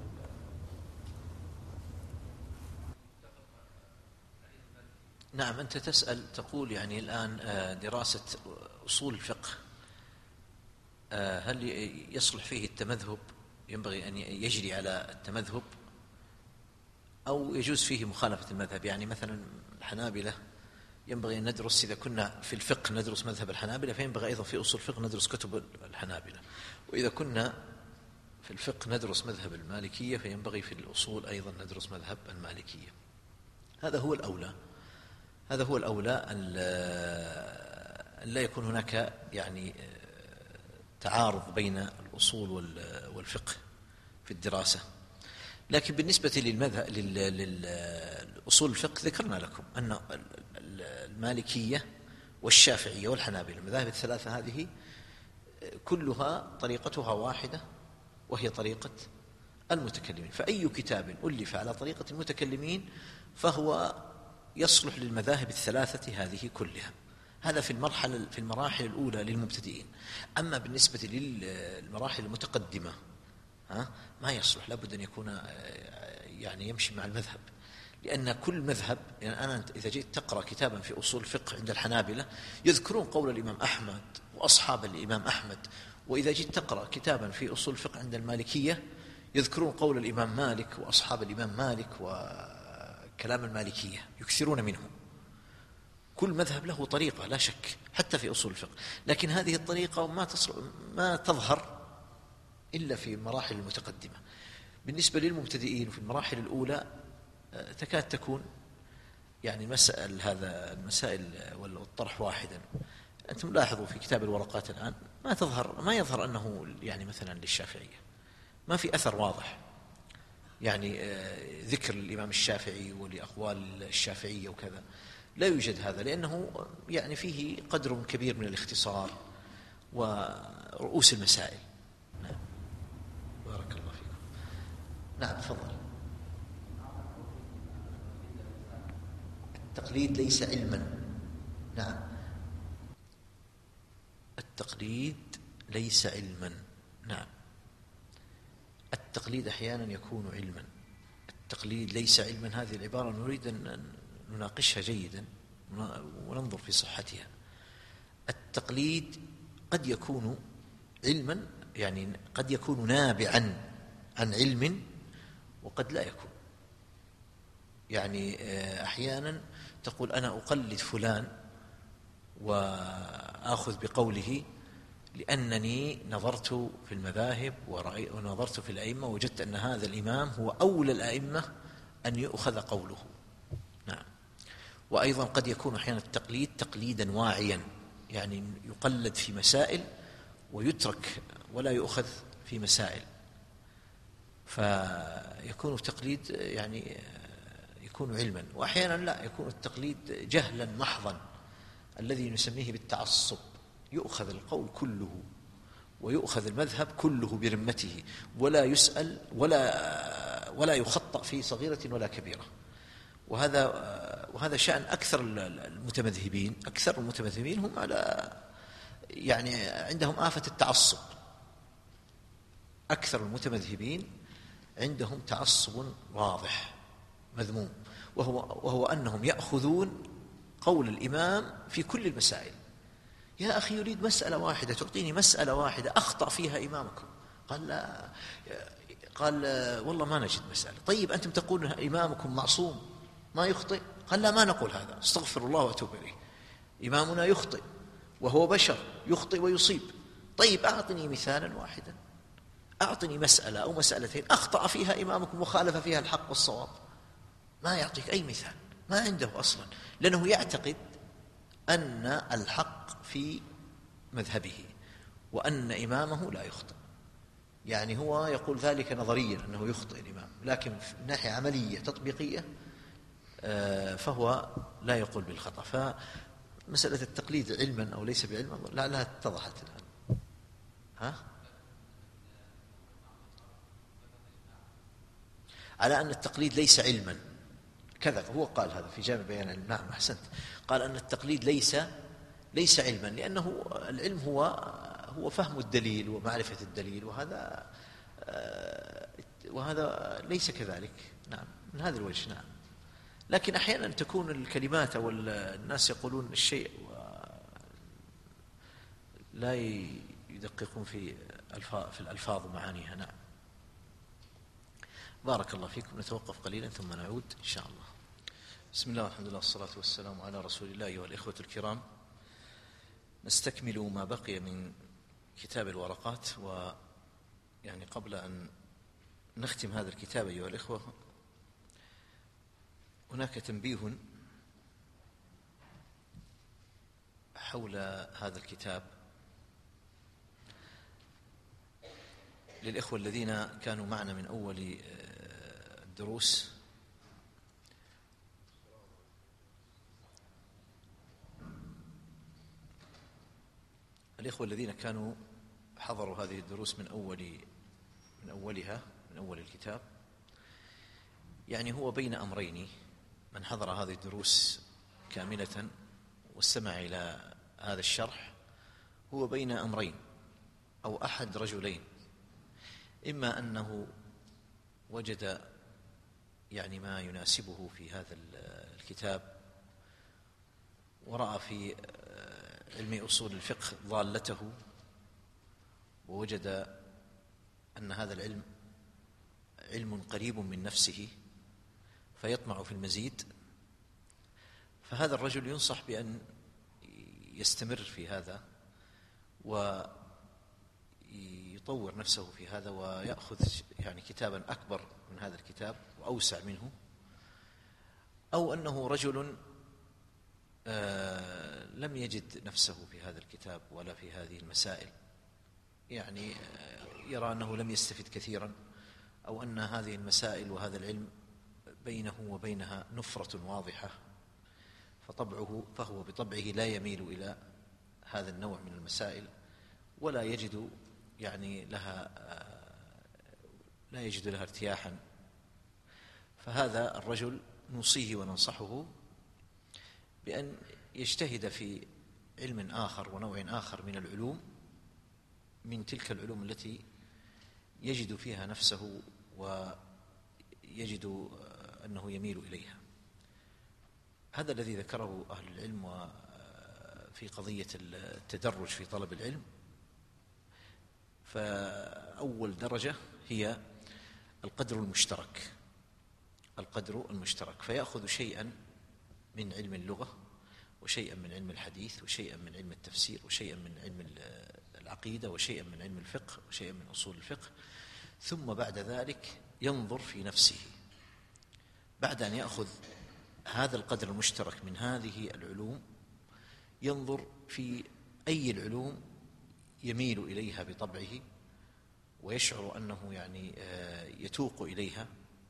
نعم، أنت تسأل تقول يعني الآن دراسة أصول الفقه هل يصلح فيه التمذهب، ينبغي أن يجري على التمذهب، أو يجوز فيه مخالفة المذهب؟ يعني مثلا الحنابلة ينبغي أن ندرس، إذا كنا في الفقه ندرس مذهب الحنابلة فينبغي أيضا في أصول الفقه ندرس كتب الحنابلة، وإذا كنا في الفقه ندرس مذهب المالكية فينبغي في الأصول أيضا ندرس مذهب المالكية. هذا هو الأولى، هذا هو الأولى أن لا يكون هناك يعني تعارض بين الأصول والفقه في الدراسة. لكن بالنسبة للأصول الفقه ذكرنا لكم أن المالكية والشافعية والحنابلة المذاهب الثلاثة هذه كلها طريقتها واحدة، وهي طريقة المتكلمين. فأي كتاب ألف على طريقة المتكلمين فهو يصلح للمذاهب الثلاثة هذه كلها. هذا في المراحل الأولى للمبتدئين. أما بالنسبة للمراحل المتقدمة ما يصلح، لابد أن يكون يعني يمشي مع المذهب، لأن كل مذهب يعني أنا إذا جيت تقرأ كتابا في أصول الفقه عند الحنابلة يذكرون قول الإمام أحمد وأصحاب الإمام أحمد، وإذا جيت تقرأ كتابا في أصول الفقه عند المالكية يذكرون قول الإمام مالك وأصحاب الإمام مالك وكلام المالكية يكثرون منه. كل مذهب له طريقة لا شك حتى في أصول الفقه، لكن هذه الطريقة ما تظهر إلا في المراحل المتقدمة. بالنسبة للمبتدئين في المراحل الأولى تكاد تكون يعني المسائل والطرح واحدا. أنتم لاحظوا في كتاب الورقات الآن ما يظهر أنه يعني مثلا للشافعية ما في أثر واضح. يعني ذكر الإمام الشافعي ولأقوال الشافعية وكذا، لا يوجد هذا، لأنه يعني فيه قدر كبير من الاختصار ورؤوس المسائل. نعم. بارك الله فيكم. نعم تفضل. التقليد ليس علما. نعم، التقليد ليس علما. نعم، التقليد أحيانا يكون علما. التقليد ليس علما، هذه العبارة نريد أن نناقشها جيدا وننظر في صحتها. التقليد قد يكون علما، يعني قد يكون نابعا عن علم، وقد لا يكون. يعني أحيانا تقول أنا أقلد فلان وآخذ بقوله لأنني نظرت في المذاهب ونظرت في الأئمة وجدت أن هذا الإمام هو أولى الأئمة أن يؤخذ قوله. نعم. وأيضا قد يكون أحيانا التقليد تقليدا واعيا، يعني يقلد في مسائل ويترك ولا يؤخذ في مسائل، فيكون التقليد يعني يكون علما. وأحيانا لا، يكون التقليد جهلا محضا الذي نسميه بالتعصب، يؤخذ القول كله ويؤخذ المذهب كله برمته، ولا يسأل ولا يخطأ في صغيرة ولا كبيرة. وهذا شأن أكثر المتمذهبين. أكثر المتمذهبين هم على يعني عندهم آفة التعصب. أكثر المتمذهبين عندهم تعصب واضح مذموم، وهو أنهم يأخذون قول الإمام في كل المسائل. يا أخي يريد مسألة واحدة، تعطيني مسألة واحدة أخطأ فيها إمامكم. قال لا، قال والله ما نجد مسألة. طيب أنتم تقولون إمامكم معصوم ما يخطئ؟ قال لا، ما نقول هذا، استغفر الله وأتوب إليه، إمامنا يخطئ وهو بشر، يخطئ ويصيب. طيب أعطني مثالا واحدا، أعطني مسألة أو مسألتين أخطأ فيها إمامكم وخالف فيها الحق والصواب. ما يعطيك أي مثال، ما عنده أصلا، لأنه يعتقد أن الحق في مذهبه وأن إمامه لا يخطئ. يعني هو يقول ذلك نظريا أنه يخطئ الإمام، لكن من ناحية عملية تطبيقية فهو لا يقول بالخطأ. فمسألة التقليد علما أو ليس بعلم لا اتضحت الآن. ها؟ على أن التقليد ليس علما، كذا هو قال هذا في جامع بيان العلم. نعم أحسنت، قال أن التقليد ليس علما، لأنه العلم هو فهم الدليل ومعرفة الدليل، وهذا ليس كذلك. نعم، من هذا الوجه. نعم، لكن أحيانا تكون الكلمات أو الناس يقولون الشيء لا يدققون في الألفاظ ومعانيها. نعم. بارك الله فيكم. نتوقف قليلا ثم نعود إن شاء الله. بسم الله والحمد لله والصلاة والسلام على رسول الله. أيها الإخوة الكرام، نستكمل ما بقي من كتاب الورقات. ويعني قبل أن نختم هذا الكتاب أيها الإخوة، هناك تنبيه حول هذا الكتاب للإخوة الذين كانوا معنا من أول الدروس. الإخوة الذين كانوا حضروا هذه الدروس من أول الكتاب، يعني هو بين أمرين. من حضر هذه الدروس كاملة واستمع إلى هذا الشرح هو بين أمرين أو أحد رجلين: إما أنه وجد يعني ما يناسبه في هذا الكتاب ورأى في علم أصول الفقه ضالته، ووجد أن هذا العلم علم قريب من نفسه فيطمع في المزيد، فهذا الرجل ينصح بأن يستمر في هذا ويطور نفسه في هذا ويأخذ يعني كتابا أكبر من هذا الكتاب وأوسع منه. أو أنه رجل لم يجد نفسه في هذا الكتاب ولا في هذه المسائل، يعني يرى أنه لم يستفد كثيرا، أو أن هذه المسائل وهذا العلم بينه وبينها نفرة واضحة، فهو بطبعه لا يميل إلى هذا النوع من المسائل ولا يجد يعني لا يجد لها ارتياحا. فهذا الرجل نوصيه وننصحه بأن يجتهد في علم آخر ونوع آخر من العلوم، من تلك العلوم التي يجد فيها نفسه ويجد أنه يميل إليها. هذا الذي ذكره أهل العلم في قضية التدرج في طلب العلم. فأول درجة هي القدر المشترك، فيأخذ شيئا من علم اللغة، وشيئا من علم الحديث، وشيئا من علم التفسير، وشيئا من علم العقيدة، وشيئا من علم الفقه، وشيئا من أصول الفقه، ثم بعد ذلك ينظر في نفسه. بعد أن يأخذ هذا القدر المشترك من هذه العلوم، ينظر في أي العلوم يميل إليها بطبعه ويشعر أنه يعني يتوق إليها،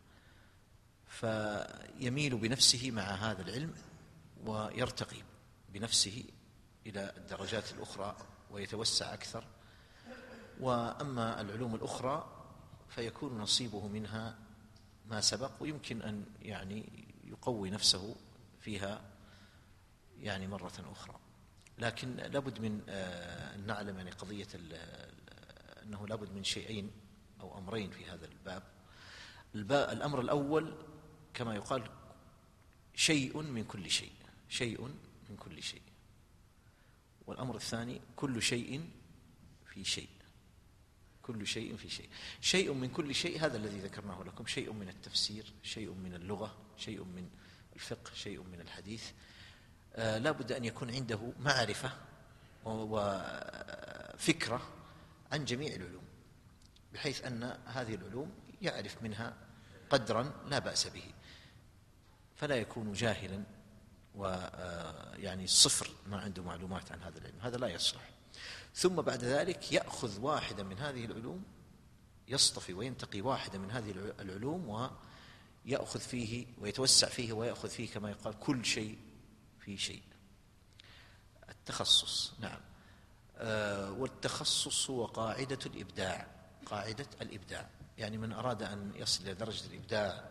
فيميل بنفسه مع هذا العلم ويرتقي بنفسه إلى الدرجات الأخرى ويتوسع أكثر. وأما العلوم الأخرى فيكون نصيبه منها ما سبق، ويمكن أن يعني يقوي نفسه فيها يعني مرة أخرى. لكن لابد من أن نعلم يعني قضية أنه لابد من شيئين أو أمرين في هذا الباب. الأمر الأول كما يقال شيء من كل شيء، والأمر الثاني كل شيء في شيء. شيء من كل شيء هذا الذي ذكرناه لكم، شيء من التفسير، شيء من اللغة، شيء من الفقه، شيء من الحديث. لا بد أن يكون عنده معرفة وفكرة عن جميع العلوم، بحيث أن هذه العلوم يعرف منها قدرا لا بأس به، فلا يكون جاهلا ويعني صفر ما عنده معلومات عن هذا العلم، هذا لا يصلح. ثم بعد ذلك يأخذ واحدة من هذه العلوم، يصطفي وينتقي واحدة من هذه العلوم ويأخذ فيه ويتوسع فيه ويأخذ فيه كما يقال كل شيء في شيء. التخصص، نعم. والتخصص هو قاعدة الإبداع. يعني من أراد أن يصل إلى درجة الإبداع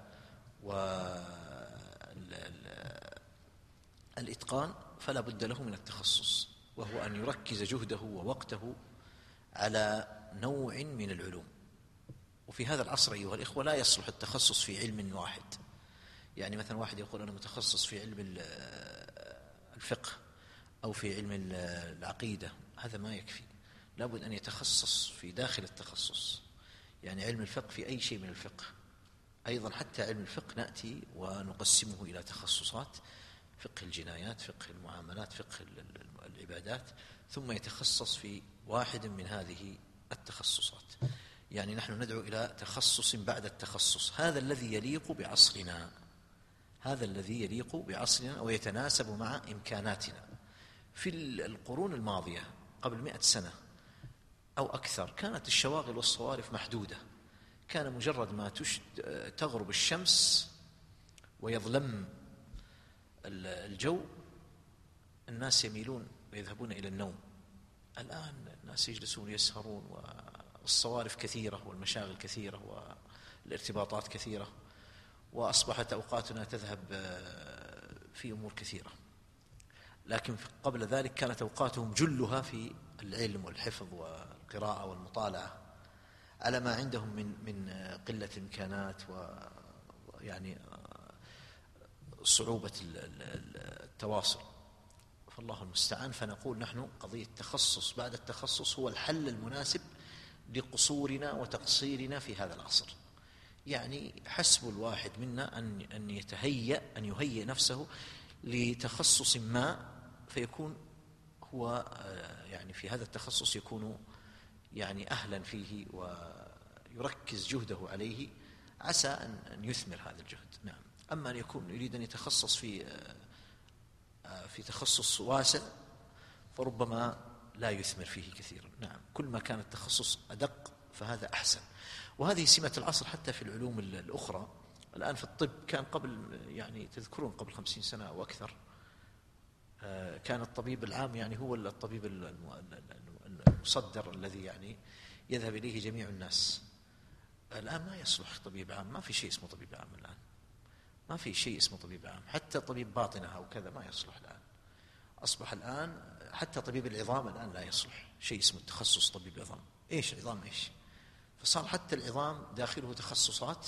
والإتقان فلا بد له من التخصص، وهو أن يركز جهده ووقته على نوع من العلوم. وفي هذا العصر أيها الإخوة لا يصلح التخصص في علم واحد. يعني مثلا واحد يقول أنا متخصص في علم الفقه أو في علم العقيدة، هذا ما يكفي، لابد أن يتخصص في داخل التخصص. يعني علم الفقه في أي شيء من الفقه، أيضا حتى علم الفقه نأتي ونقسمه إلى تخصصات: فقه الجنايات، فقه المعاملات، فقه العبادات، ثم يتخصص في واحد من هذه التخصصات. يعني نحن ندعو إلى تخصص بعد التخصص، هذا الذي يليق بعصرنا ويتناسب مع إمكاناتنا. في القرون الماضية قبل 100 سنة أو أكثر كانت الشواغل والصوارف محدودة، كان مجرد ما تغرب الشمس ويظلم الجو الناس يميلون ويذهبون إلى النوم. الآن الناس يجلسون يسهرون، والصوارف كثيرة والمشاغل كثيرة والارتباطات كثيرة، وأصبحت أوقاتنا تذهب في أمور كثيرة. لكن قبل ذلك كانت أوقاتهم جلها في العلم والحفظ والقراءة والمطالعة، على ما عندهم من قلة الإمكانات ويعني صعوبة التواصل، فالله المستعان. فنقول نحن قضية التخصص بعد التخصص هو الحل المناسب لقصورنا وتقصيرنا في هذا العصر. يعني حسب الواحد منا أن يهيئ نفسه لتخصص ما، فيكون هو يعني في هذا التخصص يكون يعني أهلا فيه ويركز جهده عليه، عسى أن يثمر هذا الجهد. نعم. أما أن يكون يريد أن يتخصص في تخصص واسع فربما لا يثمر فيه كثيرا. نعم. كل ما كان التخصص أدق فهذا أحسن. وهذه سمة العصر حتى في العلوم الأخرى. الآن في الطب كان قبل، يعني تذكرون قبل 50 سنة أو أكثر، كان الطبيب العام يعني هو الطبيب المصدر الذي يعني يذهب إليه جميع الناس. الآن ما يصلح طبيب عام، ما في شيء اسمه طبيب عام الآن، ما في شيء اسمه طبيب عام، حتى طبيب باطنة أو كذا ما يصلح الآن. أصبح الآن حتى طبيب العظام الآن لا يصلح شيء اسمه التخصص طبيب عظام. إيش عظام إيش؟ فصار حتى العظام داخله تخصصات،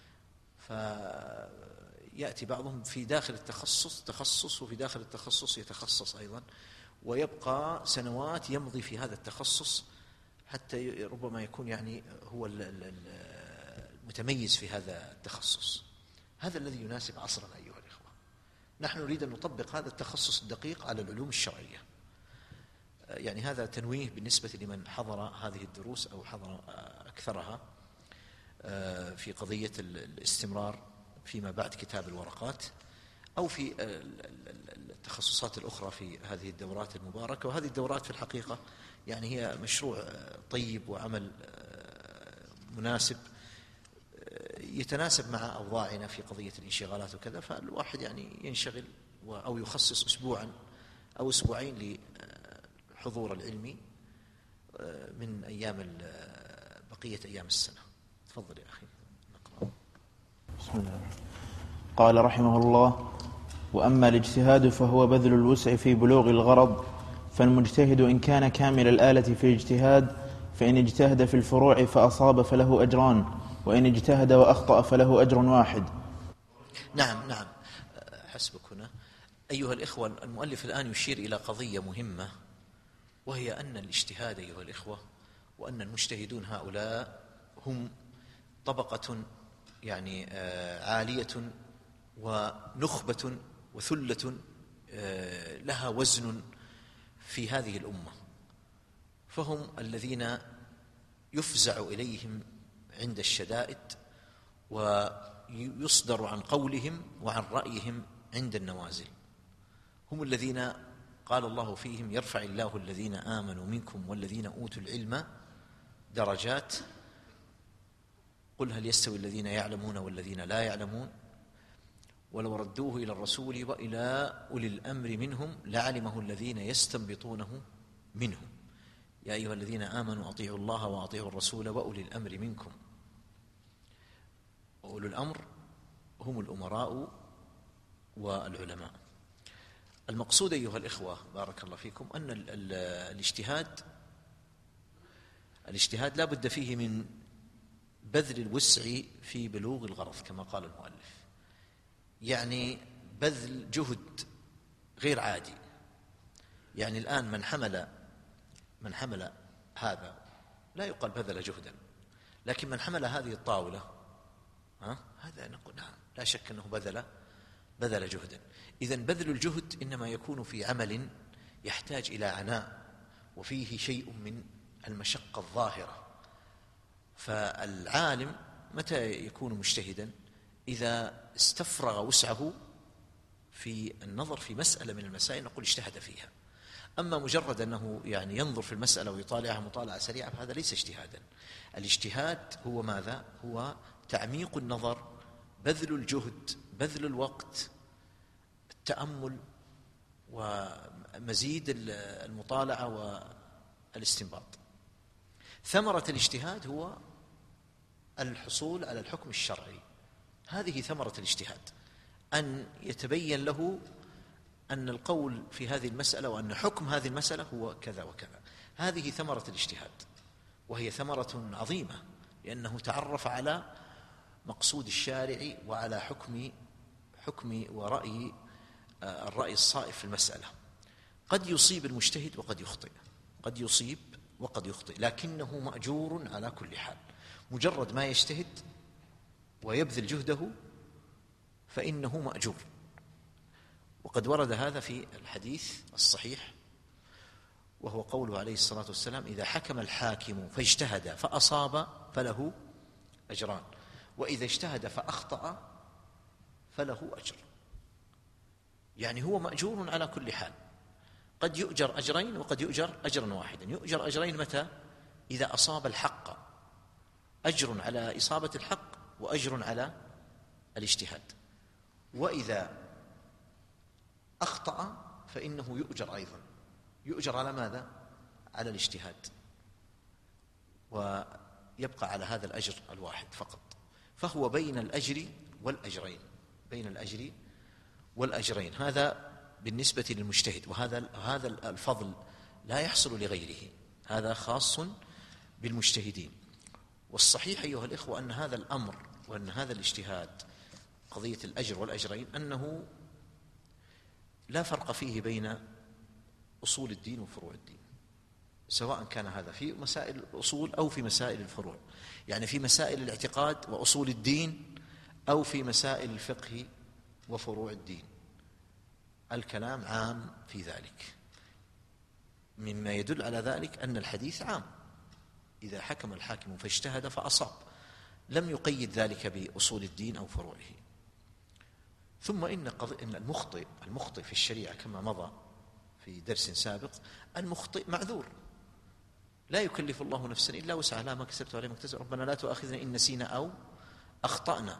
فيأتي بعضهم في داخل التخصص تخصص، وفي داخل التخصص يتخصص أيضا، ويبقى سنوات يمضي في هذا التخصص حتى ربما يكون يعني هو المتميز في هذا التخصص. هذا الذي يناسب عصرنا أيها الإخوة. نحن نريد أن نطبق هذا التخصص الدقيق على العلوم الشرعية. يعني هذا تنويه بالنسبة لمن حضر هذه الدروس أو حضر أكثرها في قضية الاستمرار فيما بعد كتاب الورقات، أو في التخصصات الأخرى في هذه الدورات المباركة. وهذه الدورات في الحقيقة يعني هي مشروع طيب وعمل مناسب يتناسب مع أوضاعنا في قضية الانشغالات وكذا. فالواحد يعني ينشغل أو يخصص أسبوعا أو أسبوعين للحضور العلمي من أيام بقية أيام السنة. تفضل يا أخي نقرأ. بسم الله. قال رحمه الله: وأما الاجتهاد فهو بذل الوسع في بلوغ الغرض، فالمجتهد إن كان كامل الآلة في الاجتهاد، فإن اجتهد في الفروع فأصاب فله أجران، وإن اجتهد وأخطأ فله أجر واحد. نعم حسبك هنا. أيها الإخوة، المؤلف الآن يشير إلى قضية مهمة، وهي أن الاجتهاد أيها الإخوة، وأن المجتهدون هؤلاء هم طبقة يعني عالية ونخبة وثلة لها وزن في هذه الأمة، فهم الذين يفزع إليهم عند الشدائد، ويصدر عن قولهم وعن رأيهم عند النوازل. هم الذين قال الله فيهم: يرفع الله الذين آمنوا منكم والذين أوتوا العلم درجات، قل هل يستوي الذين يعلمون والذين لا يعلمون، ولو ردوه إلى الرسول وإلى أولي الأمر منهم لعلمه الذين يستنبطونه منهم. يا أيها الذين آمنوا أطيعوا الله وأطيعوا الرسول وأولي الأمر منكم. وأولي الأمر هم الأمراء والعلماء. المقصود أيها الإخوة بارك الله فيكم أن الاجتهاد لا بد فيه من بذل الوسع في بلوغ الغرض كما قال المؤلف، يعني بذل جهد غير عادي. يعني الآن من حمل هذا لا يقال بذل جهدا، لكن من حمل هذه الطاولة هذا نقول نعم لا شك أنه بذل جهدا. إذن بذل الجهد إنما يكون في عمل يحتاج إلى عناء وفيه شيء من المشقة الظاهرة. فالعالم متى يكون مجتهدا؟ إذا استفرغ وسعه في النظر في مسألة من المسائل نقول اجتهد فيها. أما مجرد أنه يعني ينظر في المسألة ويطالعها مطالعة سريعة فهذا ليس اجتهادا. الاجتهاد هو ماذا؟ هو تعميق النظر، بذل الجهد، بذل الوقت، التأمل، ومزيد المطالعة والاستنباط. ثمرة الاجتهاد هو الحصول على الحكم الشرعي. هذه ثمرة الاجتهاد، أن يتبين له أن القول في هذه المسألة وأن حكم هذه المسألة هو كذا وكذا. هذه ثمرة الاجتهاد، وهي ثمرة عظيمة، لأنه تعرف على مقصود الشارع وعلى حكم ورأي الرأي الصائب في المسألة. قد يصيب المجتهد وقد يخطئ، قد يصيب وقد يخطئ، لكنه مأجور على كل حال. مجرد ما يجتهد ويبذل جهده فإنه مأجور. وقد ورد هذا في الحديث الصحيح، وهو قوله عليه الصلاة والسلام: إذا حكم الحاكم فاجتهد فأصاب فله أجران، وإذا اجتهد فأخطأ فله أجر. يعني هو مأجور على كل حال. قد يؤجر أجرين وقد يؤجر أجرا واحدا. يؤجر أجرين متى؟ إذا أصاب الحق أجر على إصابة الحق وأجر على الاجتهاد. وإذا أخطأ فإنه يؤجر أيضا، يؤجر على ماذا؟ على الاجتهاد، ويبقى على هذا الأجر الواحد فقط. فهو بين الأجر والأجرين، بين الأجر والأجرين. هذا بالنسبة للمجتهد، وهذا الفضل لا يحصل لغيره، هذا خاص بالمجتهدين. والصحيح أيها الإخوة أن هذا الأمر وأن هذا الاجتهاد، قضية الأجر والأجرين، أنه لا فرق فيه بين أصول الدين وفروع الدين، سواء كان هذا في مسائل الأصول أو في مسائل الفروع، يعني في مسائل الاعتقاد وأصول الدين أو في مسائل الفقه وفروع الدين، الكلام عام في ذلك. مما يدل على ذلك أن الحديث عام، إذا حكم الحاكم فاجتهد فأصاب، لم يقيد ذلك بأصول الدين أو فروعه. ثم إن المخطئ في الشريعة كما مضى في درس سابق، المخطئ معذور، لا يكلف الله نفسا إلا وسعها، لها ما كسبت وعليها ما اكتسبت، ربنا لا تؤاخذنا إن نسينا أو أخطأنا.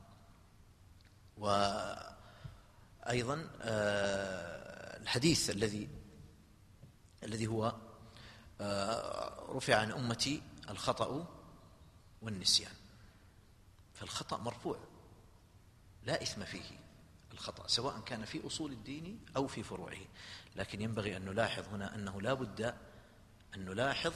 وأيضا الحديث الذي هو رفع عن أمتي الخطأ والنسيان، فالخطأ مرفوع لا إثم فيه، الخطأ سواء كان في أصول الدين أو في فروعه. لكن ينبغي أن نلاحظ هنا أنه لا بد أن نلاحظ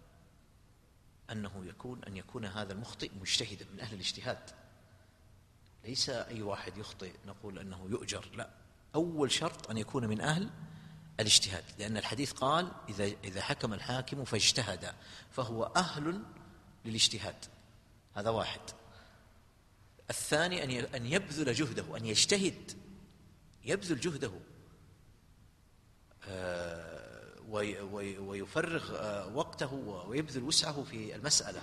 أن يكون هذا المخطئ مجتهدا من أهل الاجتهاد، ليس أي واحد يخطئ نقول أنه يؤجر، لا، أول شرط أن يكون من أهل الاجتهاد، لأن الحديث قال إذا حكم الحاكم فاجتهد فهو أهل للاجتهاد، هذا واحد. الثاني أن يبذل جهده، أن يجتهد، يبذل جهده ويفرغ وقته ويبذل وسعه في المسألة،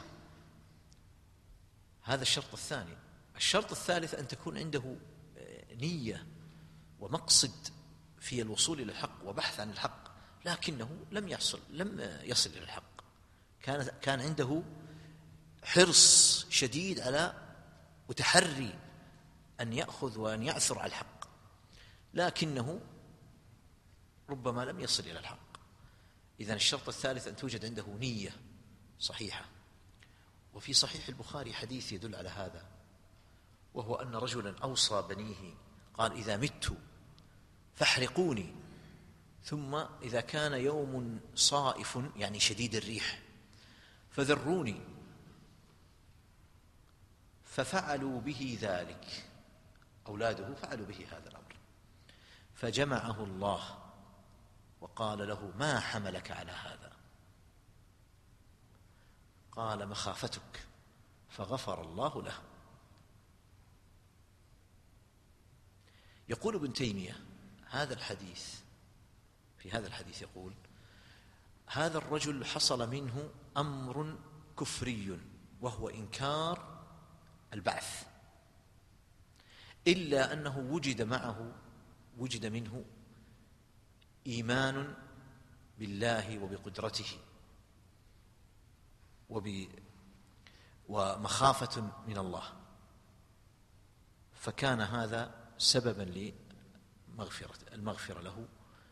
هذا الشرط الثاني. الشرط الثالث أن تكون عنده نية ومقصد في الوصول إلى الحق وبحث عن الحق، لكنه لم يصل إلى الحق، كان عنده حرص شديد على وتحري أن يأخذ وأن يعثر على الحق، لكنه ربما لم يصل إلى الحق. إذن الشرط الثالث أن توجد عنده نية صحيحة. وفي صحيح البخاري حديث يدل على هذا، وهو أن رجلا أوصى بنيه قال إذا مت فاحرقوني، ثم إذا كان يوم صائف يعني شديد الريح فذروني، ففعلوا به ذلك، أولاده فعلوا به هذا الأمر، فجمعه الله وقال له ما حملك على هذا؟ قال مخافتك، فغفر الله له. يقول ابن تيمية في هذا الحديث يقول هذا الرجل حصل منه أمر كفري وهو إنكار البعث، إلا أنه وجد منه إيمان بالله وبقدرته ومخافة من الله، فكان هذا سببا للمغفرة له.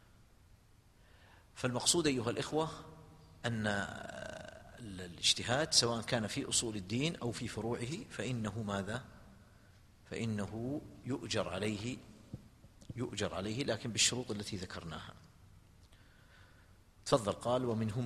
فالمقصود أيها الإخوة أن الاجتهاد سواء كان في أصول الدين أو في فروعه فإنه يؤجر عليه لكن بالشروط التي ذكرناها. تفضل. قال ومنهم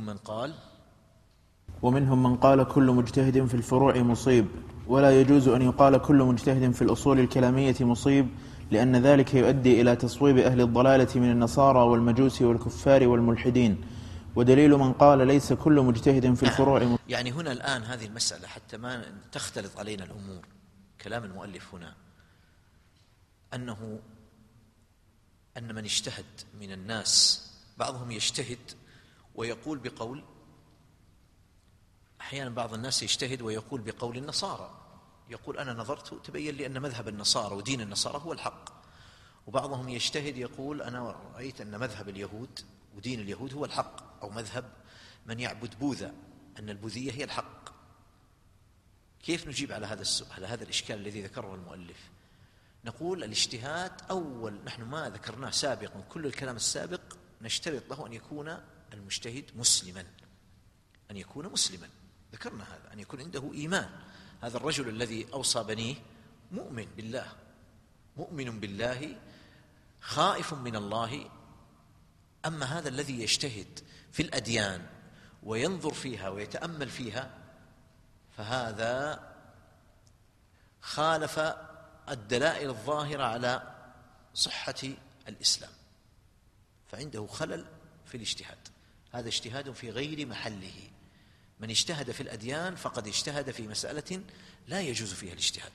من قال كل مجتهد في الفروع مصيب، ولا يجوز أن يقال كل مجتهد في الأصول الكلامية مصيب، لأن ذلك يؤدي إلى تصويب أهل الضلالة من النصارى والمجوس والكفار والملحدين. ودليل من قال ليس كل مجتهد في الفروع يعني هنا الآن هذه المسألة حتى ما تختلط علينا الأمور، كلام المؤلف هنا أن من اجتهد من الناس بعضهم يجتهد ويقول بقول، أحيانا بعض الناس يجتهد ويقول بقول النصارى، يقول أنا نظرت تبين لي أن مذهب النصارى ودين النصارى هو الحق. وبعضهم يجتهد يقول أنا رأيت أن مذهب اليهود ودين اليهود هو الحق، أو مذهب من يعبد بوذا أن البوذية هي الحق. كيف نجيب على هذا السؤال، على هذا الإشكال الذي ذكره المؤلف؟ نقول الاجتهاد أول، نحن ما ذكرناه سابقا، كل الكلام السابق نشترط له أن يكون المجتهد مسلما، أن يكون مسلما، ذكرنا هذا، أن يكون عنده إيمان. هذا الرجل الذي أوصى بنيه مؤمن بالله، مؤمن بالله خائف من الله. أما هذا الذي يجتهد في الأديان وينظر فيها ويتأمل فيها، فهذا خالف الدلائل الظاهرة على صحة الإسلام، فعنده خلل في الاجتهاد، هذا اجتهاد في غير محله. من اجتهد في الأديان فقد اجتهد في مسألة لا يجوز فيها الاجتهاد.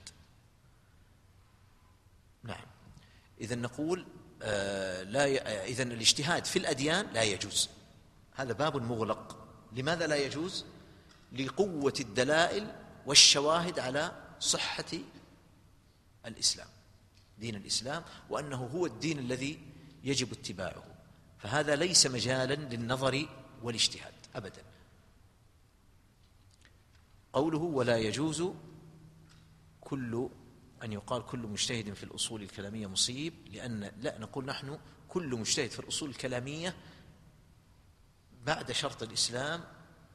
نعم، إذن نقول إذن الاجتهاد في الأديان لا يجوز، هذا باب مغلق. لماذا لا يجوز؟ لقوة الدلائل والشواهد على صحة الإسلام، دين الإسلام، وأنه هو الدين الذي يجب اتباعه، فهذا ليس مجالا للنظر والاجتهاد أبدا. قوله ولا يجوز أن يقال كل مجتهد في الأصول الكلامية مصيب، لأن لا نقول نحن كل مجتهد في الأصول الكلامية بعد شرط الإسلام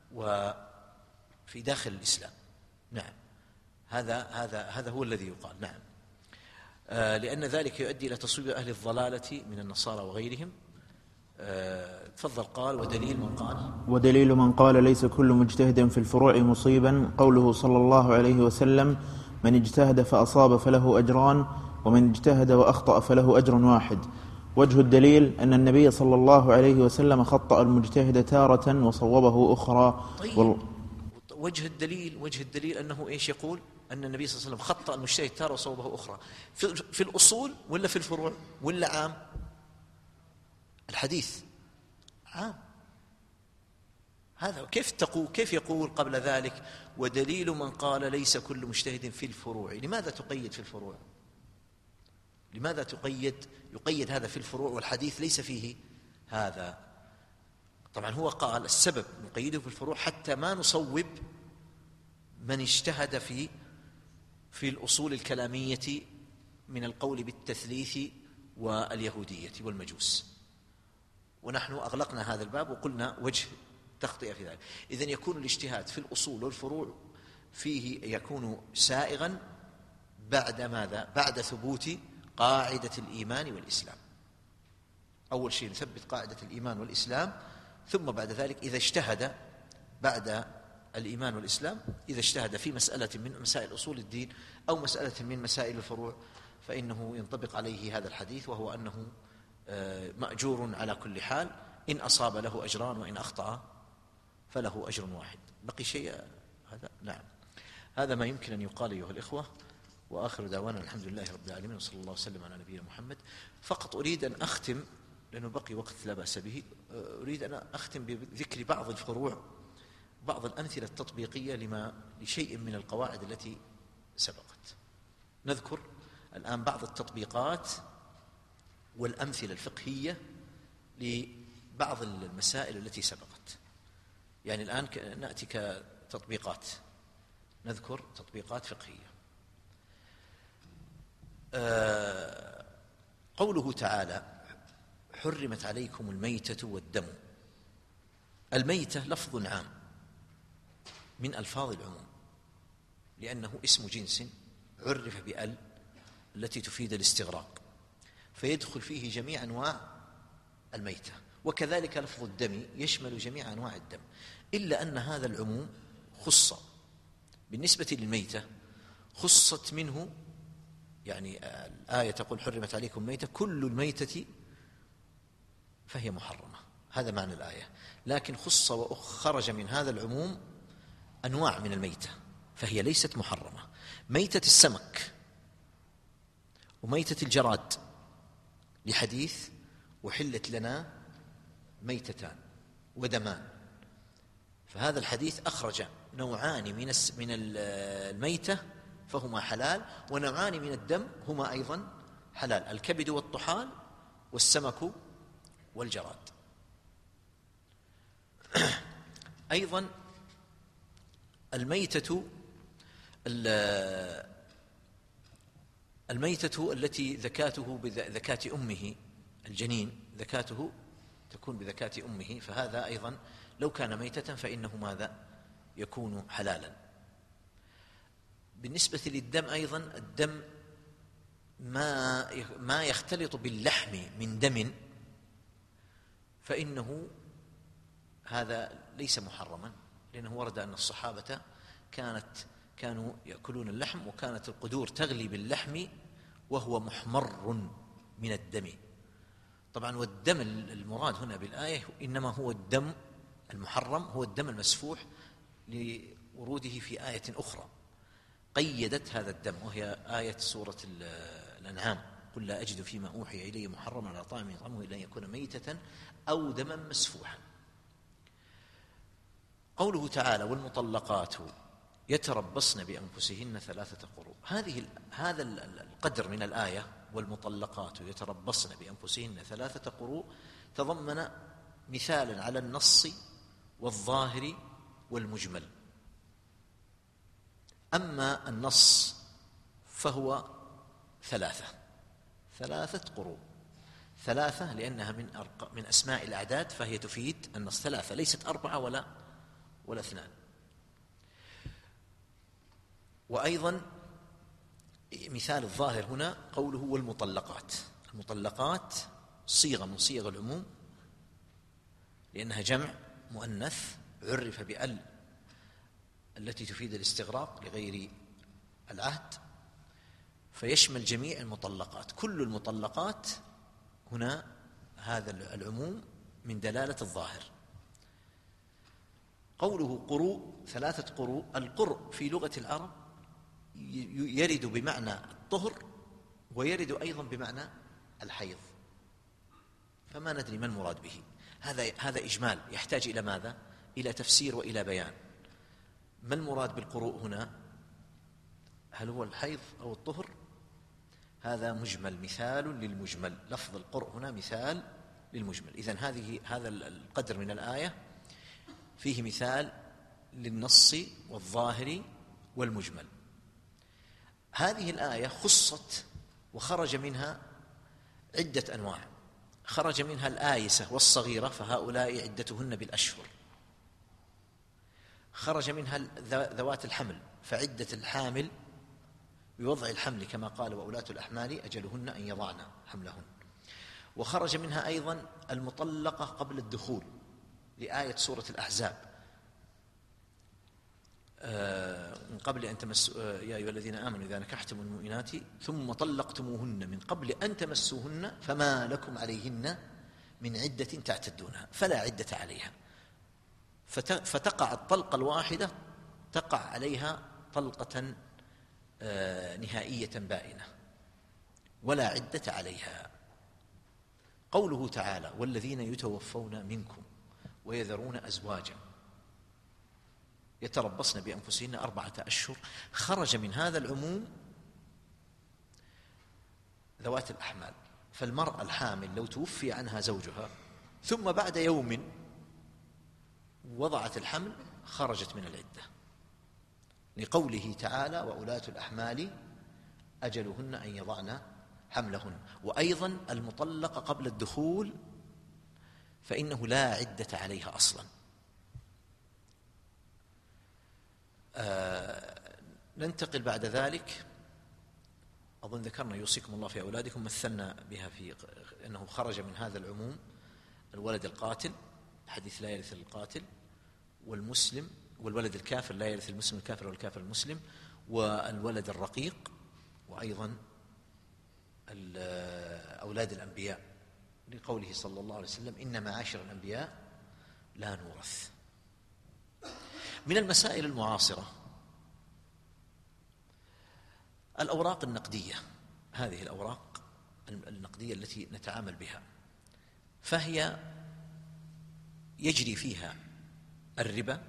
وفي داخل الإسلام. نعم، هذا هو الذي يقال. نعم، لأن ذلك يؤدي إلى تصويب أهل الضلالة من النصارى وغيرهم. تفضل. قال ودليل من قال ليس كل مجتهد في الفروع مصيبا قوله صلى الله عليه وسلم من اجتهد فأصاب فله أجران ومن اجتهد وأخطأ فله أجر واحد. وجه الدليل أن النبي صلى الله عليه وسلم خطأ المجتهد تارة وصوبه أخرى. طيب. وجه الدليل أنه إيش يقول؟ أن النبي صلى الله عليه وسلم خطأ المجتهد تارة وصوبه أخرى في الأصول ولا في الفروع ولا عام؟ الحديث عام. هذا كيف يقول قبل ذلك ودليل من قال ليس كل مجتهد في الفروع؟ لماذا تقيد في الفروع؟ لماذا يقيد هذا في الفروع والحديث ليس فيه هذا؟ طبعا هو قال السبب نقيده في الفروع حتى ما نصوب من اجتهد في الأصول الكلامية من القول بالتثليث واليهودية والمجوس، ونحن أغلقنا هذا الباب وقلنا وجه تخطئة في ذلك. إذن يكون الاجتهاد في الأصول والفروع فيه يكون سائغا بعد ماذا؟ بعد ثبوت قاعدة الإيمان والإسلام. أول شيء نثبت قاعدة الإيمان والإسلام، ثم بعد ذلك إذا اجتهد بعد الإيمان والإسلام، إذا اجتهد في مسألة من مسائل أصول الدين أو مسألة من مسائل الفروع، فإنه ينطبق عليه هذا الحديث، وهو أنه مأجور على كل حال، إن أصاب له أجران وإن أخطأ فله أجر واحد. بقي شيء هذا؟ نعم، هذا ما يمكن أن يقال أيها الإخوة. وآخر دعوانا الحمد لله رب العالمين، وصلى الله وسلم على نبينا محمد. فقط أريد أن أختم، لأنه بقي وقت لا بأس به، أريد أن أختم بذكر بعض الفروع، بعض الأمثلة التطبيقية لشيء من القواعد التي سبقت. نذكر الآن بعض التطبيقات والأمثلة الفقهية لبعض المسائل التي سبقت. يعني الآن نأتي كتطبيقات، نذكر تطبيقات فقهية. قوله تعالى حرمت عليكم الميتة والدم. الميتة لفظ عام من ألفاظ العموم، لأنه اسم جنس عرف بأل التي تفيد الاستغراق، فيدخل فيه جميع أنواع الميتة. وكذلك لفظ الدم يشمل جميع أنواع الدم، إلا أن هذا العموم خص بالنسبة للميتة، خصت منه، يعني الآية تقول حرمت عليكم الميتة، كل الميتة فهي محرمة، هذا معنى الآية. لكن خص وخرج من هذا العموم أنواع من الميتة فهي ليست محرمة. ميتة السمك وميتة الجراد، لحديث وحلت لنا ميتتان ودمان، فهذا الحديث أخرج نوعان من الميتة فهما حلال، ونوعان من الدم هما أيضا حلال، الكبد والطحال والسمك والجراد. الميتة الميتة التي ذكاته بذكاة أمه، الجنين ذكاته تكون بذكاة أمه، فهذا أيضا لو كان ميتة فإنه ماذا؟ يكون حلالا. بالنسبة للدم أيضا، الدم ما يختلط باللحم من دم فإنه هذا ليس محرما، لأنه ورد أن الصحابة كانوا يأكلون اللحم، وكانت القدور تغلي باللحم وهو محمر من الدم. طبعا والدم المراد هنا بالآية إنما هو الدم المحرم، هو الدم المسفوح لوروده في آية أخرى قيدت هذا الدم، وهي آية سورة الأنعام: قل لا أجد فيما أوحي إلي محرما على طاعم يطعمه إلا أن يكون ميتة أو دما مسفوحا. قوله تعالى: والمطلقات يتربصن بأنفسهن 3 قروء، هذا القدر من الآية والمطلقات يتربصن بأنفسهن 3 قروء تضمن مثالا على النص والظاهر والمجمل. أما النص فهو 3 قروء، 3 لأنها من أسماء الأعداد، فهي تفيد النص 3، ليست 4 ولا 2. وأيضا مثال الظاهر هنا قوله: والمطلقات. المطلقات صيغة من صيغ العموم، لأنها جمع مؤنث عرف بأل التي تفيد الاستغراق لغير العهد، فيشمل جميع المطلقات. كل المطلقات هنا هذا العموم من دلالة الظاهر. قوله قروء 3 قروء، القرء في لغة العرب يرد بمعنى الطهر ويرد أيضا بمعنى الحيض، فما ندري ما المراد به. هذا إجمال يحتاج إلى ماذا؟ إلى تفسير وإلى بيان. ما المراد بالقروء هنا؟ هل هو الحيض أو الطهر؟ هذا مجمل، مثال للمجمل. لفظ القرء هنا مثال للمجمل. إذن هذا القدر من الآية فيه مثال للنص والظاهر والمجمل. هذه الآية خصت وخرج منها عدة أنواع. خرج منها الآيسة والصغيرة، فهؤلاء عدتهن بالأشهر. خرج منها ذوات الحمل، فعدة الحامل بوضع الحمل، كما قال: وأولاة الأحمال أجلهن أن يضعن حملهن. وخرج منها أيضا المطلقة قبل الدخول، لآية سورة الأحزاب: من قبل أن تمسوا يا أيها الذين آمنوا إذا نكحتم المؤمنات ثم طلقتموهن من قبل أن تمسوهن فما لكم عليهن من عدة تعتدونها فلا عدة عليها. فتقع الطلقة الواحدة تقع عليها طلقة نهائية بائنة ولا عدة عليها. قوله تعالى: والذين يتوفون منكم ويذرون أزواجا يتربصن بأنفسهن 4 أشهر، خرج من هذا العموم ذوات الأحمال. فالمرأة الحامل لو توفي عنها زوجها ثم بعد يوم وضعت الحمل خرجت من العدة، لقوله تعالى: وأولاة الأحمال أجلهن أن يضعن حملهن. وأيضا المطلقة قبل الدخول فإنه لا عدة عليها أصلا. ننتقل بعد ذلك. أظن ذكرنا يوصيكم الله في أولادكم، مثلنا بها في أنه خرج من هذا العموم الولد القاتل، حديث لا يرث القاتل، والمسلم، والولد الكافر لا يرث المسلم الكافر والكافر المسلم، والولد الرقيق، وأيضا أولاد الأنبياء، لقوله صلى الله عليه وسلم: إن معاشر الأنبياء لا نورث. من المسائل المعاصرة الأوراق النقدية، هذه الأوراق النقدية التي نتعامل بها، فهي يجري فيها الربا،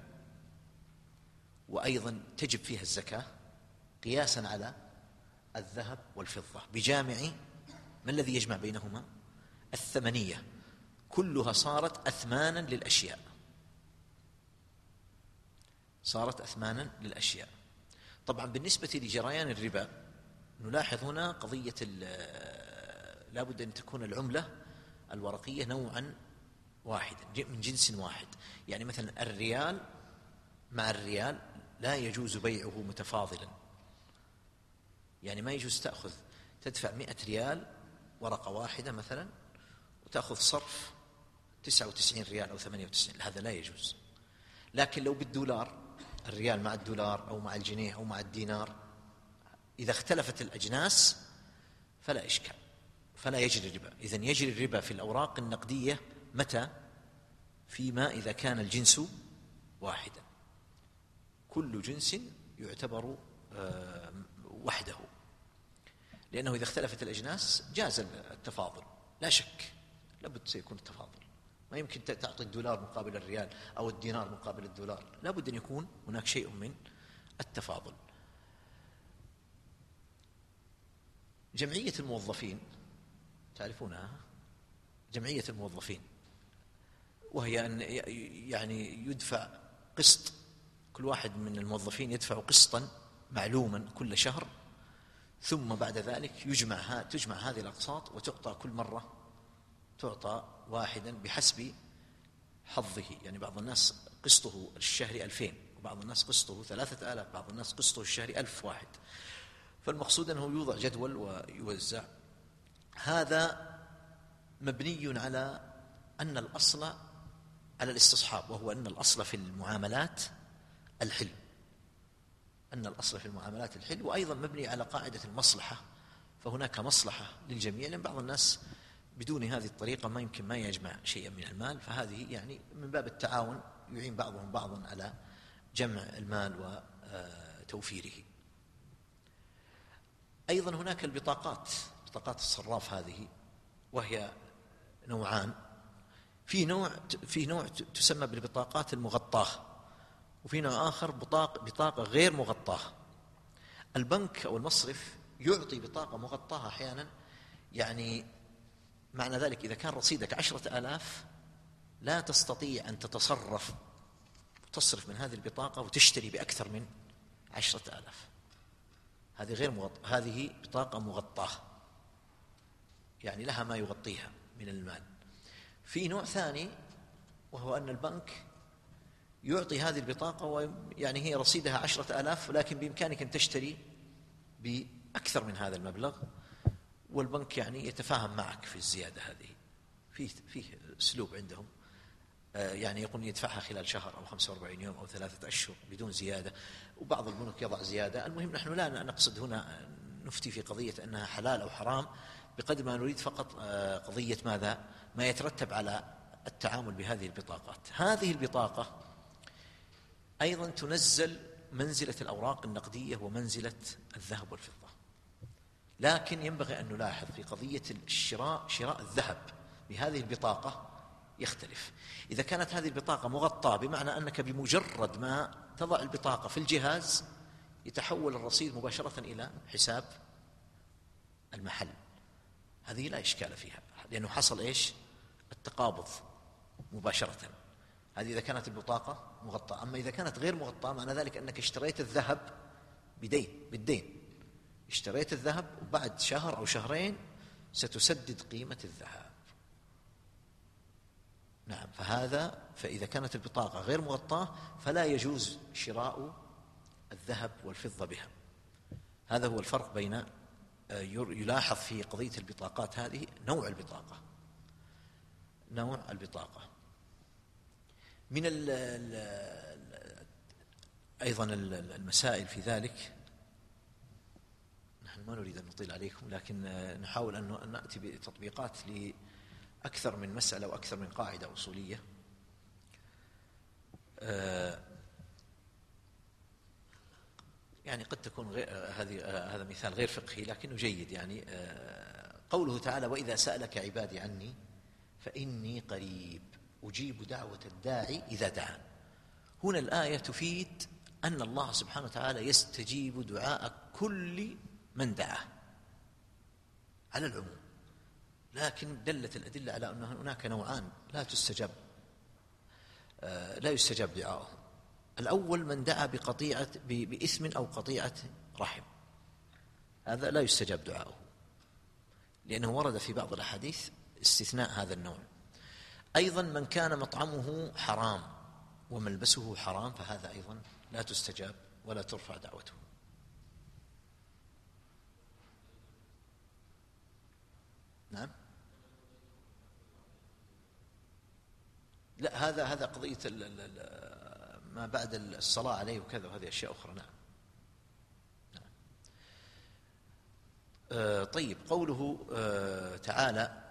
وأيضا تجب فيها الزكاة قياسا على الذهب والفضة، بجامع ما الذي يجمع بينهما؟ الثمنية، كلها صارت أثمانا للأشياء، صارت أثمانا للأشياء. طبعا بالنسبة لجريان الربا نلاحظ هنا قضية لا بد أن تكون العملة الورقية نوعا واحدا من جنس واحد. يعني مثلا الريال مع الريال لا يجوز بيعه متفاضلا، يعني ما يجوز تدفع 100 ريال ورقة واحدة مثلا وتأخذ صرف 99 ريال أو 98، هذا لا يجوز. لكن لو بالدولار، الريال مع الدولار أو مع الجنيه أو مع الدينار، إذا اختلفت الأجناس فلا إشكال، فلا يجري الربا. إذن يجري الربا في الأوراق النقدية متى؟ فيما إذا كان الجنس واحدا، كل جنس يعتبر وحده، لأنه إذا اختلفت الأجناس جاز التفاضل، لا شك لابد سيكون التفاضل. ما يمكن تعطي الدولار مقابل الريال أو الدينار مقابل الدولار، لابد أن يكون هناك شيء من التفاضل. جمعية الموظفين تعرفونها، جمعية الموظفين، وهي أن يعني يدفع قسط، كل واحد من الموظفين يدفع قسطا معلوما كل شهر، ثم بعد ذلك تجمع هذه الأقساط وتعطى كل مرة، تعطى واحدا بحسب حظه. يعني بعض الناس قسطه الشهري 2000، وبعض الناس قسطه 3000، بعض الناس قسطه الشهري 1000 واحد. فالمقصود أنه يوضع جدول ويوزع. هذا مبني على أن الأصل على الاستصحاب، وهو أن الأصل في المعاملات الحل، أن الأصل في المعاملات الحل، وأيضا مبني على قاعدة المصلحة، فهناك مصلحة للجميع، لأن بعض الناس بدون هذه الطريقة ما يمكن ما يجمع شيئا من المال، فهذه يعني من باب التعاون يعين بعضهم بعضا على جمع المال وتوفيره. أيضا هناك البطاقات، بطاقات الصراف هذه، وهي نوعان. في نوع تسمى بالبطاقات المغطاة، وفي نوع آخر بطاقة غير مغطاة. البنك أو المصرف يعطي بطاقة مغطاة أحيانا، يعني معنى ذلك إذا كان رصيدك 10,000 لا تستطيع أن تصرف من هذه البطاقة وتشتري بأكثر من 10,000. هذه بطاقة مغطاة، يعني لها ما يغطيها من المال. في نوع ثاني، وهو أن البنك يعطي هذه البطاقة ويعني هي رصيدها 10,000، ولكن بإمكانك أن تشتري بأكثر من هذا المبلغ، والبنك يعني يتفاهم معك في الزيادة هذه. فيه أسلوب عندهم، يعني يقول يدفعها خلال شهر أو 45 يوم أو 3 أشهر بدون زيادة، وبعض البنوك يضع زيادة. المهم نحن لا نقصد هنا نفتي في قضية أنها حلال أو حرام، بقدر ما نريد فقط قضية ماذا؟ ما يترتب على التعامل بهذه البطاقات. هذه البطاقة أيضا تنزل منزلة الأوراق النقدية ومنزلة الذهب والفضة، لكن ينبغي أن نلاحظ في قضية شراء الذهب بهذه البطاقة يختلف. إذا كانت هذه البطاقة مغطاة، بمعنى أنك بمجرد ما تضع البطاقة في الجهاز يتحول الرصيد مباشرة إلى حساب المحل، هذه لا إشكال فيها، لأنه حصل التقابض مباشرة. هذه إذا كانت البطاقة مغطاة. أما إذا كانت غير مغطاة، معنى ذلك أنك اشتريت الذهب بالدين، اشتريت الذهب وبعد شهر أو شهرين ستسدد قيمة الذهب. نعم، فإذا كانت البطاقة غير مغطاة فلا يجوز شراء الذهب والفضة بها. هذا هو الفرق بين يلاحظ في قضية البطاقات هذه نوع البطاقة. من أيضا المسائل في ذلك، نحن ما نريد أن نطيل عليكم، لكن نحاول أن نأتي بتطبيقات لأكثر من مسألة وأكثر من قاعدة أصولية. يعني قد تكون هذا مثال غير فقهي لكنه جيد. يعني قوله تعالى: وإذا سألك عبادي عني فإني قريب أجيب دعوة الداعي إذا دعان. هنا الآية تفيد أن الله سبحانه وتعالى يستجيب دعاء كل من دعاه على العموم، لكن دلت الأدلة على أن هناك نوعان لا يستجاب دعاؤهم. الأول من دعا بإثم أو قطيعة رحم، هذا لا يستجاب دعاؤه، لأنه ورد في بعض الأحاديث استثناء هذا النوع. أيضا من كان مطعمه حرام وملبسه حرام، فهذا أيضا لا تستجاب ولا ترفع دعوته. نعم، لا، هذا قضية ما بعد الصلاة عليه وكذا، وهذه أشياء أخرى. نعم. طيب، قوله تعالى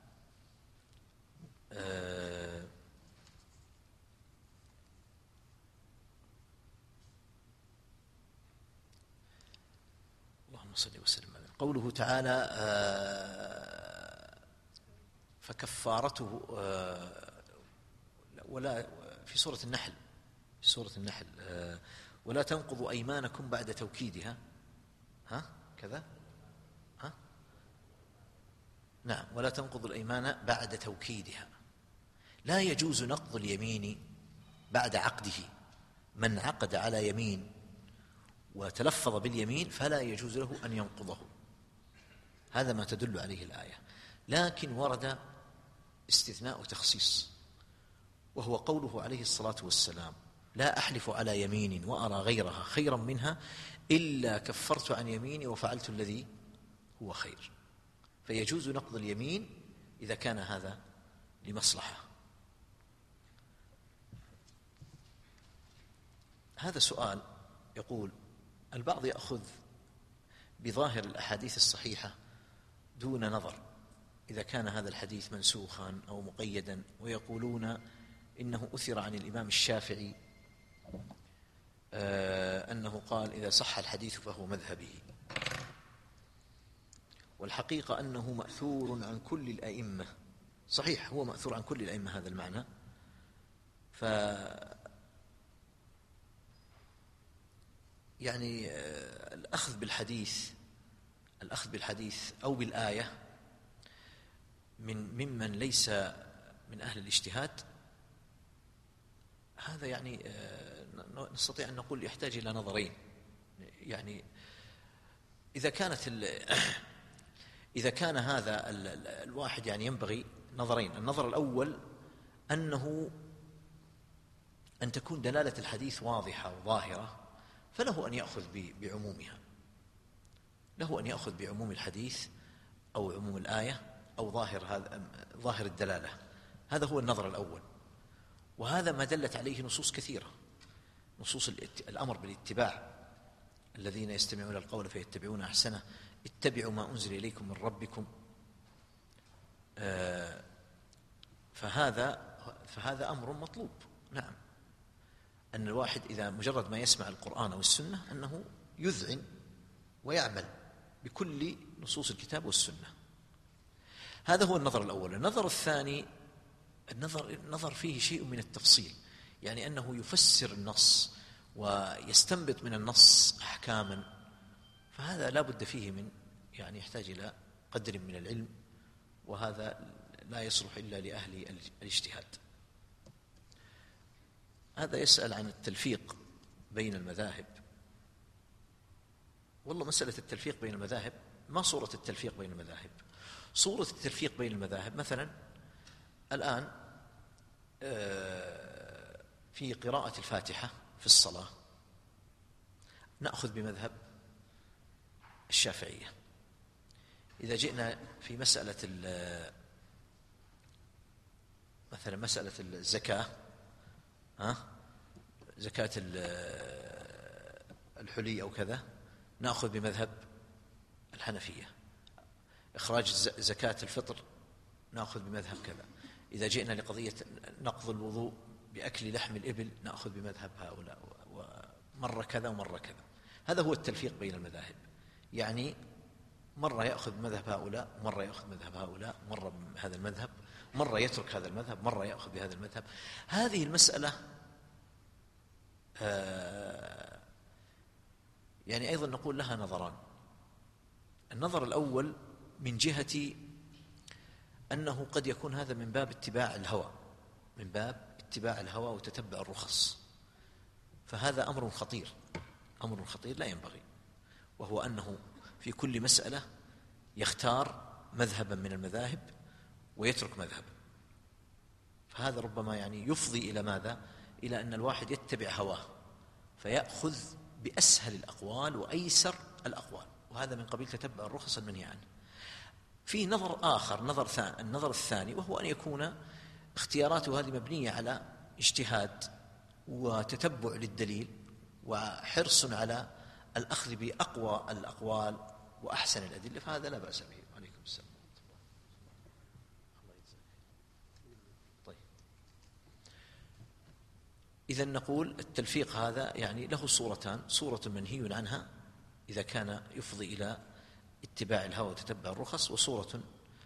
اللهم صل وسلم عليه، قوله تعالى فكفارته ولا في سورة النحل، ولا تنقضوا أيمانكم بعد توكيدها، كذا، نعم، ولا تنقضوا الأيمان بعد توكيدها. لا يجوز نقض اليمين بعد عقده. من عقد على يمين وتلفظ باليمين فلا يجوز له أن ينقضه، هذا ما تدل عليه الآية. لكن ورد استثناء وتخصيص، وهو قوله عليه الصلاة والسلام: لا أحلف على يمين وأرى غيرها خيرا منها إلا كفرت عن يميني وفعلت الذي هو خير. فيجوز نقض اليمين إذا كان هذا لمصلحة. هذا سؤال، يقول: البعض يأخذ بظاهر الأحاديث الصحيحة دون نظر إذا كان هذا الحديث منسوخا أو مقيدا، ويقولون إنه أثر عن الإمام الشافعي أنه قال: إذا صح الحديث فهو مذهبي. والحقيقة أنه مأثور عن كل الأئمة، صحيح، هو مأثور عن كل الأئمة هذا المعنى. يعني الأخذ بالحديث أو بالآية ممن ليس من أهل الاجتهاد، هذا يعني نستطيع أن نقول يحتاج إلى نظرين. يعني إذا كان هذا الواحد يعني ينبغي نظرين. النظر الأول أن تكون دلالة الحديث واضحة وظاهرة، فله أن يأخذ بعمومها، له أن يأخذ بعموم الحديث أو عموم الآية أو ظاهر الدلالة. هذا هو النظر الأول، وهذا ما دلت عليه نصوص كثيرة، نصوص الأمر بالاتباع: الذين يستمعون القول فيتبعون أحسنه، اتبعوا ما أنزل إليكم من ربكم. فهذا أمر مطلوب. نعم، أن الواحد إذا مجرد ما يسمع القرآن أو السنة أنه يذعن ويعمل بكل نصوص الكتاب والسنة. هذا هو النظر الأول. النظر الثاني، النظر فيه شيء من التفصيل، يعني أنه يفسر النص ويستنبط من النص أحكاما، فهذا لا بد فيه من، يعني يحتاج إلى قدر من العلم، وهذا لا يصلح إلا لأهل الاجتهاد. هذا يسأل عن التلفيق بين المذاهب. والله مسألة التلفيق بين المذاهب، ما صورة التلفيق بين المذاهب؟ صورة التلفيق بين المذاهب مثلا الآن في قراءة الفاتحة في الصلاة نأخذ بمذهب الشافعية. إذا جئنا في مثلا مسألة الزكاة، زكاة الحلي أو كذا، نأخذ بمذهب الحنفية. إخراج زكاة الفطر نأخذ بمذهب كذا. إذا جئنا لقضية نقض الوضوء بأكل لحم الإبل نأخذ بمذهب هؤلاء، ومرة كذا ومرة كذا. هذا هو التلفيق بين المذاهب، يعني مرة يأخذ مذهب هؤلاء، مرة يأخذ مذهب هؤلاء، مرة هذا المذهب، مرة يترك هذا المذهب، مرة يأخذ بهذا المذهب. هذه المسألة يعني أيضا نقول لها نظران. النظر الأول من جهة أنه قد يكون هذا من باب اتباع الهوى، وتتبع الرخص، فهذا أمر خطير، أمر خطير لا ينبغي، وهو أنه في كل مسألة يختار مذهبا من المذاهب ويترك مذهب، فهذا ربما يعني يفضي إلى ماذا؟ إلى أن الواحد يتبع هواه فيأخذ بأسهل الأقوال وأيسر الأقوال، وهذا من قبيل تتبع الرخص المنهي عنه. في نظر آخر، النظر الثاني، وهو أن يكون اختياراته هذه مبنية على اجتهاد وتتبع للدليل وحرص على الأخذ بأقوى الأقوال وأحسن الأدلة، فهذا لا بأس به. عليكم السلام. طيب، إذا نقول التلفيق هذا يعني له صورتان: صورة منهي عنها إذا كان يفضي إلى اتباع الهوى وتتبع الرخص، وصورة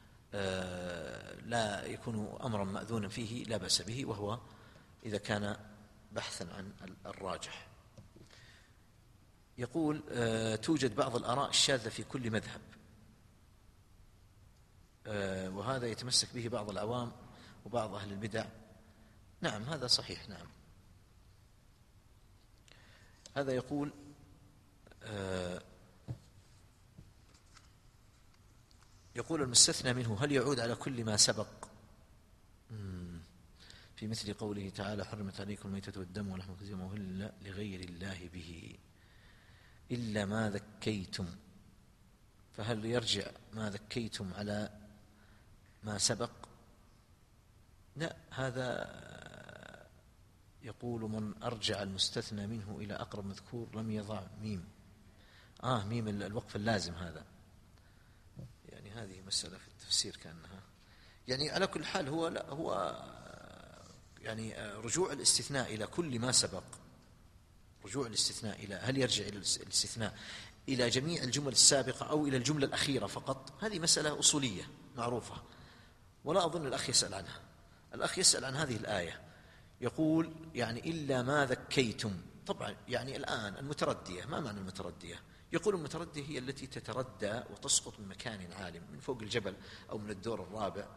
لا يكون أمرا مأذونا فيه لا بأس به، وهو إذا كان بحثا عن الراجح. يقول توجد بعض الآراء الشاذة في كل مذهب، وهذا يتمسك به بعض العوام وبعض أهل البدع. نعم هذا صحيح. نعم هذا يقول يقول المستثنى منه هل يعود على كل ما سبق في مثل قوله تعالى حرمت عليكم الميتة والدم ولحم الخنزير وما أهل لغير الله به إلا ما ذكيتم، فهل يرجع ما ذكيتم على ما سبق؟ لا، هذا يقول من أرجع المستثنى منه إلى أقرب مذكور لم يضع ميم ميم الوقف اللازم، هذا يعني هذه مسألة في التفسير كأنها يعني على كل حال هو يعني رجوع الاستثناء إلى كل ما سبق، رجوع الاستثناء إلى هل يرجع إلى الاستثناء إلى جميع الجمل السابقة أو إلى الجملة الأخيرة فقط، هذه مسألة أصولية معروفة ولا أظن الأخ يسأل عنها. الأخ يسأل عن هذه الآية، يقول يعني إلا ما ذكيتم. طبعا يعني الآن المتردية، ما معنى المتردية؟ يقول المتردية هي التي تتردى وتسقط من مكان عال من فوق الجبل أو من الدور الرابع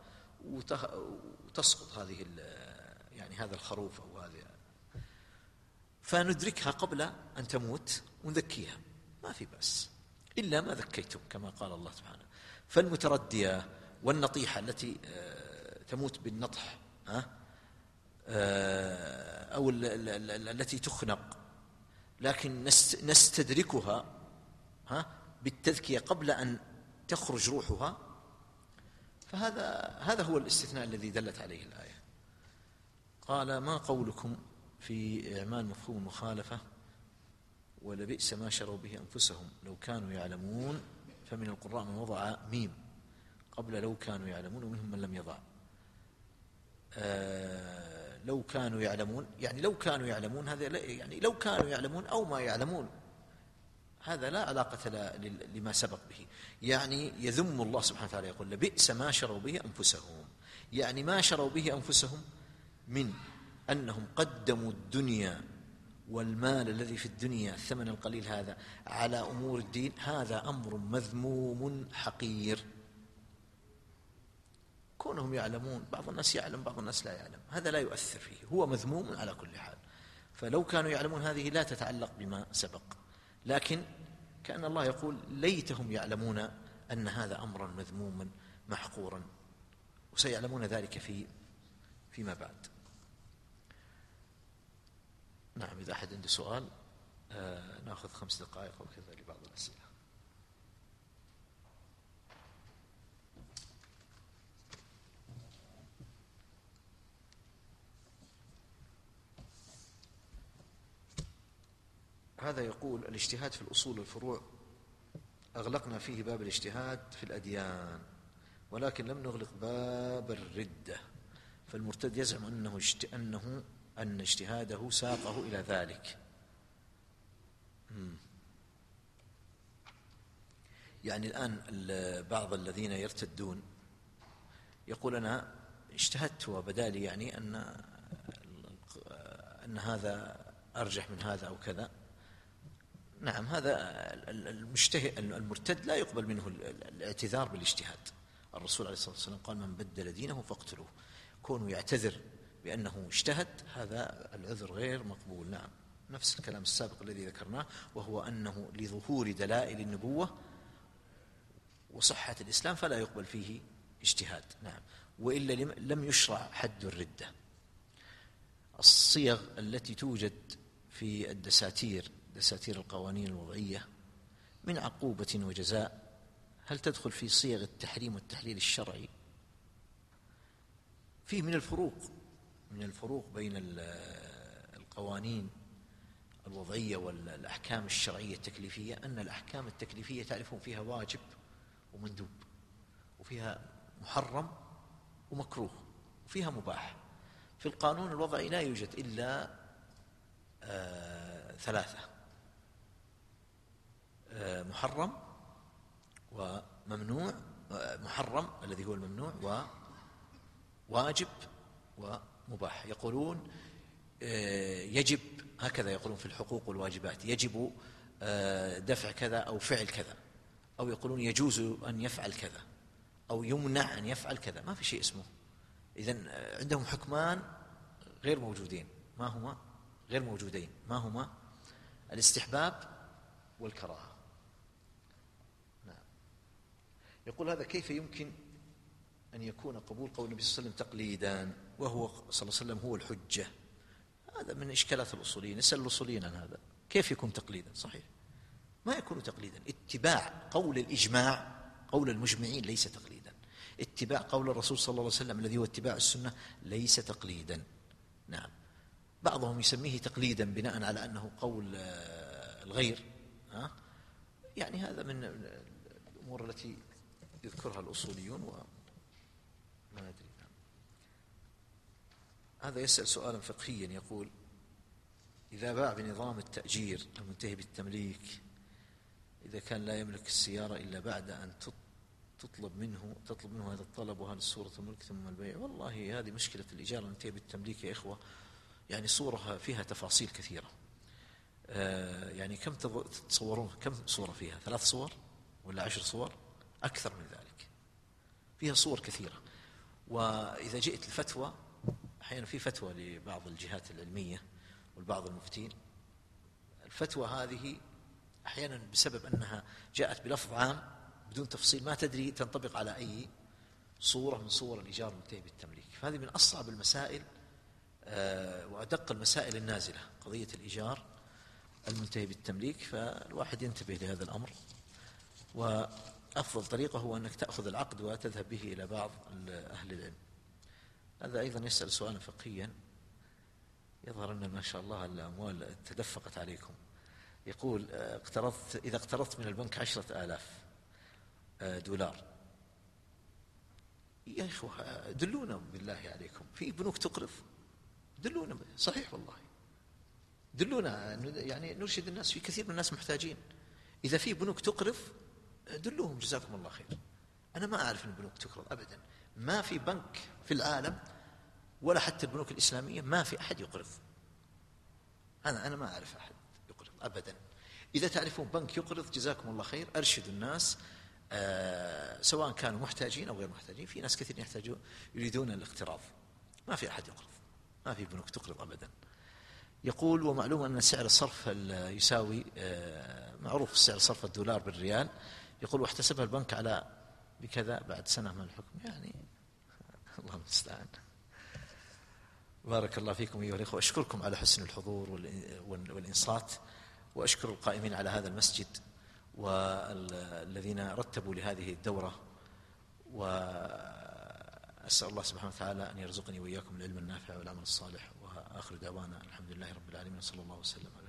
وتسقط هذه يعني هذا الخروف أو هذه، فندركها قبل أن تموت ونذكيها، ما في بأس، إلا ما ذكيتم كما قال الله سبحانه. فالمتردية والنطيحة التي تموت بالنطح أو التي تخنق لكن نستدركها بالتذكية قبل أن تخرج روحها، فهذا هو الاستثناء الذي دلت عليه الآية. قال ما قولكم في إعمال مفهوم المخالفة ولبئس ما شروا به أنفسهم لو كانوا يعلمون؟ فمن القراء من وضع ميم قبل لو كانوا يعلمون ومنهم من لم يضع. لو كانوا يعلمون يعني لو كانوا يعلمون، هذا يعني لو كانوا يعلمون أو ما يعلمون، هذا لا علاقة لما سبق به. يعني يذم الله سبحانه وتعالى يقول لبئس ما شروا به أنفسهم، يعني ما شروا به أنفسهم من أنهم قدموا الدنيا والمال الذي في الدنيا الثمن القليل هذا على أمور الدين، هذا أمر مذموم حقير. كونهم يعلمون، بعض الناس يعلم بعض الناس لا يعلم، هذا لا يؤثر فيه، هو مذموم على كل حال. فلو كانوا يعلمون هذه لا تتعلق بما سبق، لكن كأن الله يقول ليتهم يعلمون أن هذا أمرا مذموما محقورا، وسيعلمون ذلك فيما بعد. نعم إذا أحد عنده سؤال نأخذ 5 دقائق أو كذا لبعض الأسئلة. هذا يقول الاجتهاد في الأصول والفروع أغلقنا فيه باب الاجتهاد في الأديان، ولكن لم نغلق باب الردة، فالمرتد يزعم أن اجتهاده ساقه إلى ذلك. يعني الآن بعض الذين يرتدون يقول أنا اجتهدت وبدا لي يعني أن هذا أرجح من هذا أو كذا. نعم هذا المرتد لا يقبل منه الاعتذار بالاجتهاد. الرسول عليه الصلاة والسلام قال من بدل دينه فاقتلوه. كونه يعتذر بأنه اجتهد هذا العذر غير مقبول. نعم نفس الكلام السابق الذي ذكرناه، وهو أنه لظهور دلائل النبوة وصحة الإسلام فلا يقبل فيه اجتهاد. نعم، وإلا لم يشرع حد الردة. الصيغ التي توجد في الدساتير، دساتير القوانين الوضعية، من عقوبة وجزاء، هل تدخل في صيغ التحريم والتحليل الشرعي؟ فيه من الفروق بين القوانين الوضعية والأحكام الشرعية التكليفية، أن الأحكام التكليفية تعرفون فيها واجب ومندوب، وفيها محرم ومكروه، وفيها مباح. في القانون الوضعي لا يوجد إلا 3: محرم وممنوع، محرم الذي هو الممنوع، وواجب ومباح. يقولون يجب، هكذا يقولون في الحقوق والواجبات، يجب دفع كذا أو فعل كذا، أو يقولون يجوز أن يفعل كذا أو يمنع أن يفعل كذا. ما في شيء اسمه. إذن عندهم حكمان غير موجودين. ما هما غير موجودين؟ ما هما؟ الاستحباب والكراهة. نعم. يقول هذا كيف يمكن أن يكون قبول قول النبي صلى الله عليه وسلم تقليدا وهو صلى الله عليه وسلم هو الحجة؟ هذا من إشكالات الأصوليين. نسأل الأصوليين عن هذا، كيف يكون تقليدا؟ صحيح ما يكون تقليدا. اتباع قول الإجماع، قول المجمعين، ليس تقليدا. اتباع قول الرسول صلى الله عليه وسلم الذي هو اتباع السنة ليس تقليدا. نعم. بعضهم يسميه تقليدا بناء على أنه قول الغير، يعني هذا من الأمور التي يذكرها الأصوليون وما أدري. هذا يسأل سؤالا فقهيا، يقول: إذا باع بنظام التأجير المنتهي بالتمليك، إذا كان لا يملك السيارة إلا بعد أن تطلب منه هذا الطلب وهذه الصورة الملك ثم البيع. والله هذه مشكلة الإيجار المنتهي بالتمليك يا إخوة، يعني صورها فيها تفاصيل كثيرة. يعني كم تتصورون كم صورة فيها؟ 3 صور ولا 10 صور؟ أكثر من ذلك. فيها صور كثيرة. وإذا جئت الفتوى، أحيانا في فتوى لبعض الجهات العلمية والبعض المفتين، الفتوى هذه أحيانا بسبب أنها جاءت بلفظ عام بدون تفصيل ما تدري تنطبق على أي صورة من صور الإيجار المنتهي بالتمليك. فهذه من أصعب المسائل وأدق المسائل النازلة، قضية الإيجار المنتهي بالتمليك. فالواحد ينتبه لهذا الأمر، وأفضل طريقة هو أنك تأخذ العقد وتذهب به إلى بعض أهل العلم. هذا أيضا يسأل سؤالا فقهيا، يظهر أن ما شاء الله الأموال تدفقت عليكم. يقول: إذا اقترضت من البنك 10,000 دولار، يا إخوة دلونا بالله عليكم، في بنوك تقرض، دلونا. صحيح والله، دلونا، يعني نرشد الناس، في كثير من الناس محتاجين. إذا في بنوك تقرض دلوهم، جزاكم الله خير. أنا ما أعرف أن البنوك تقرض أبدا. ما في بنك في العالم ولا حتى البنوك الإسلامية ما في أحد يقرض. أنا ما أعرف أحد يقرض أبدا. إذا تعرفون بنك يقرض جزاكم الله خير، أرشدوا الناس سواء كانوا محتاجين أو غير محتاجين. في ناس كثير يريدون الاقتراض. ما في أحد يقرض، ما في بنوك تقرض أبدا. يقول: ومعلوم أن سعر الصرف يساوي، معروف سعر صرف الدولار بالريال. يقول: واحتسبها البنك على بكذا بعد سنة من الحكم. يعني الله المستعان. بارك الله فيكم أيها الأخوة. أشكركم على حسن الحضور والإنصات، وأشكر القائمين على هذا المسجد والذين رتبوا لهذه الدورة، وأسأل الله سبحانه وتعالى أن يرزقني وإياكم العلم النافع والعمل الصالح. وآخر دعوانا الحمد لله رب العالمين، صلى الله وسلم على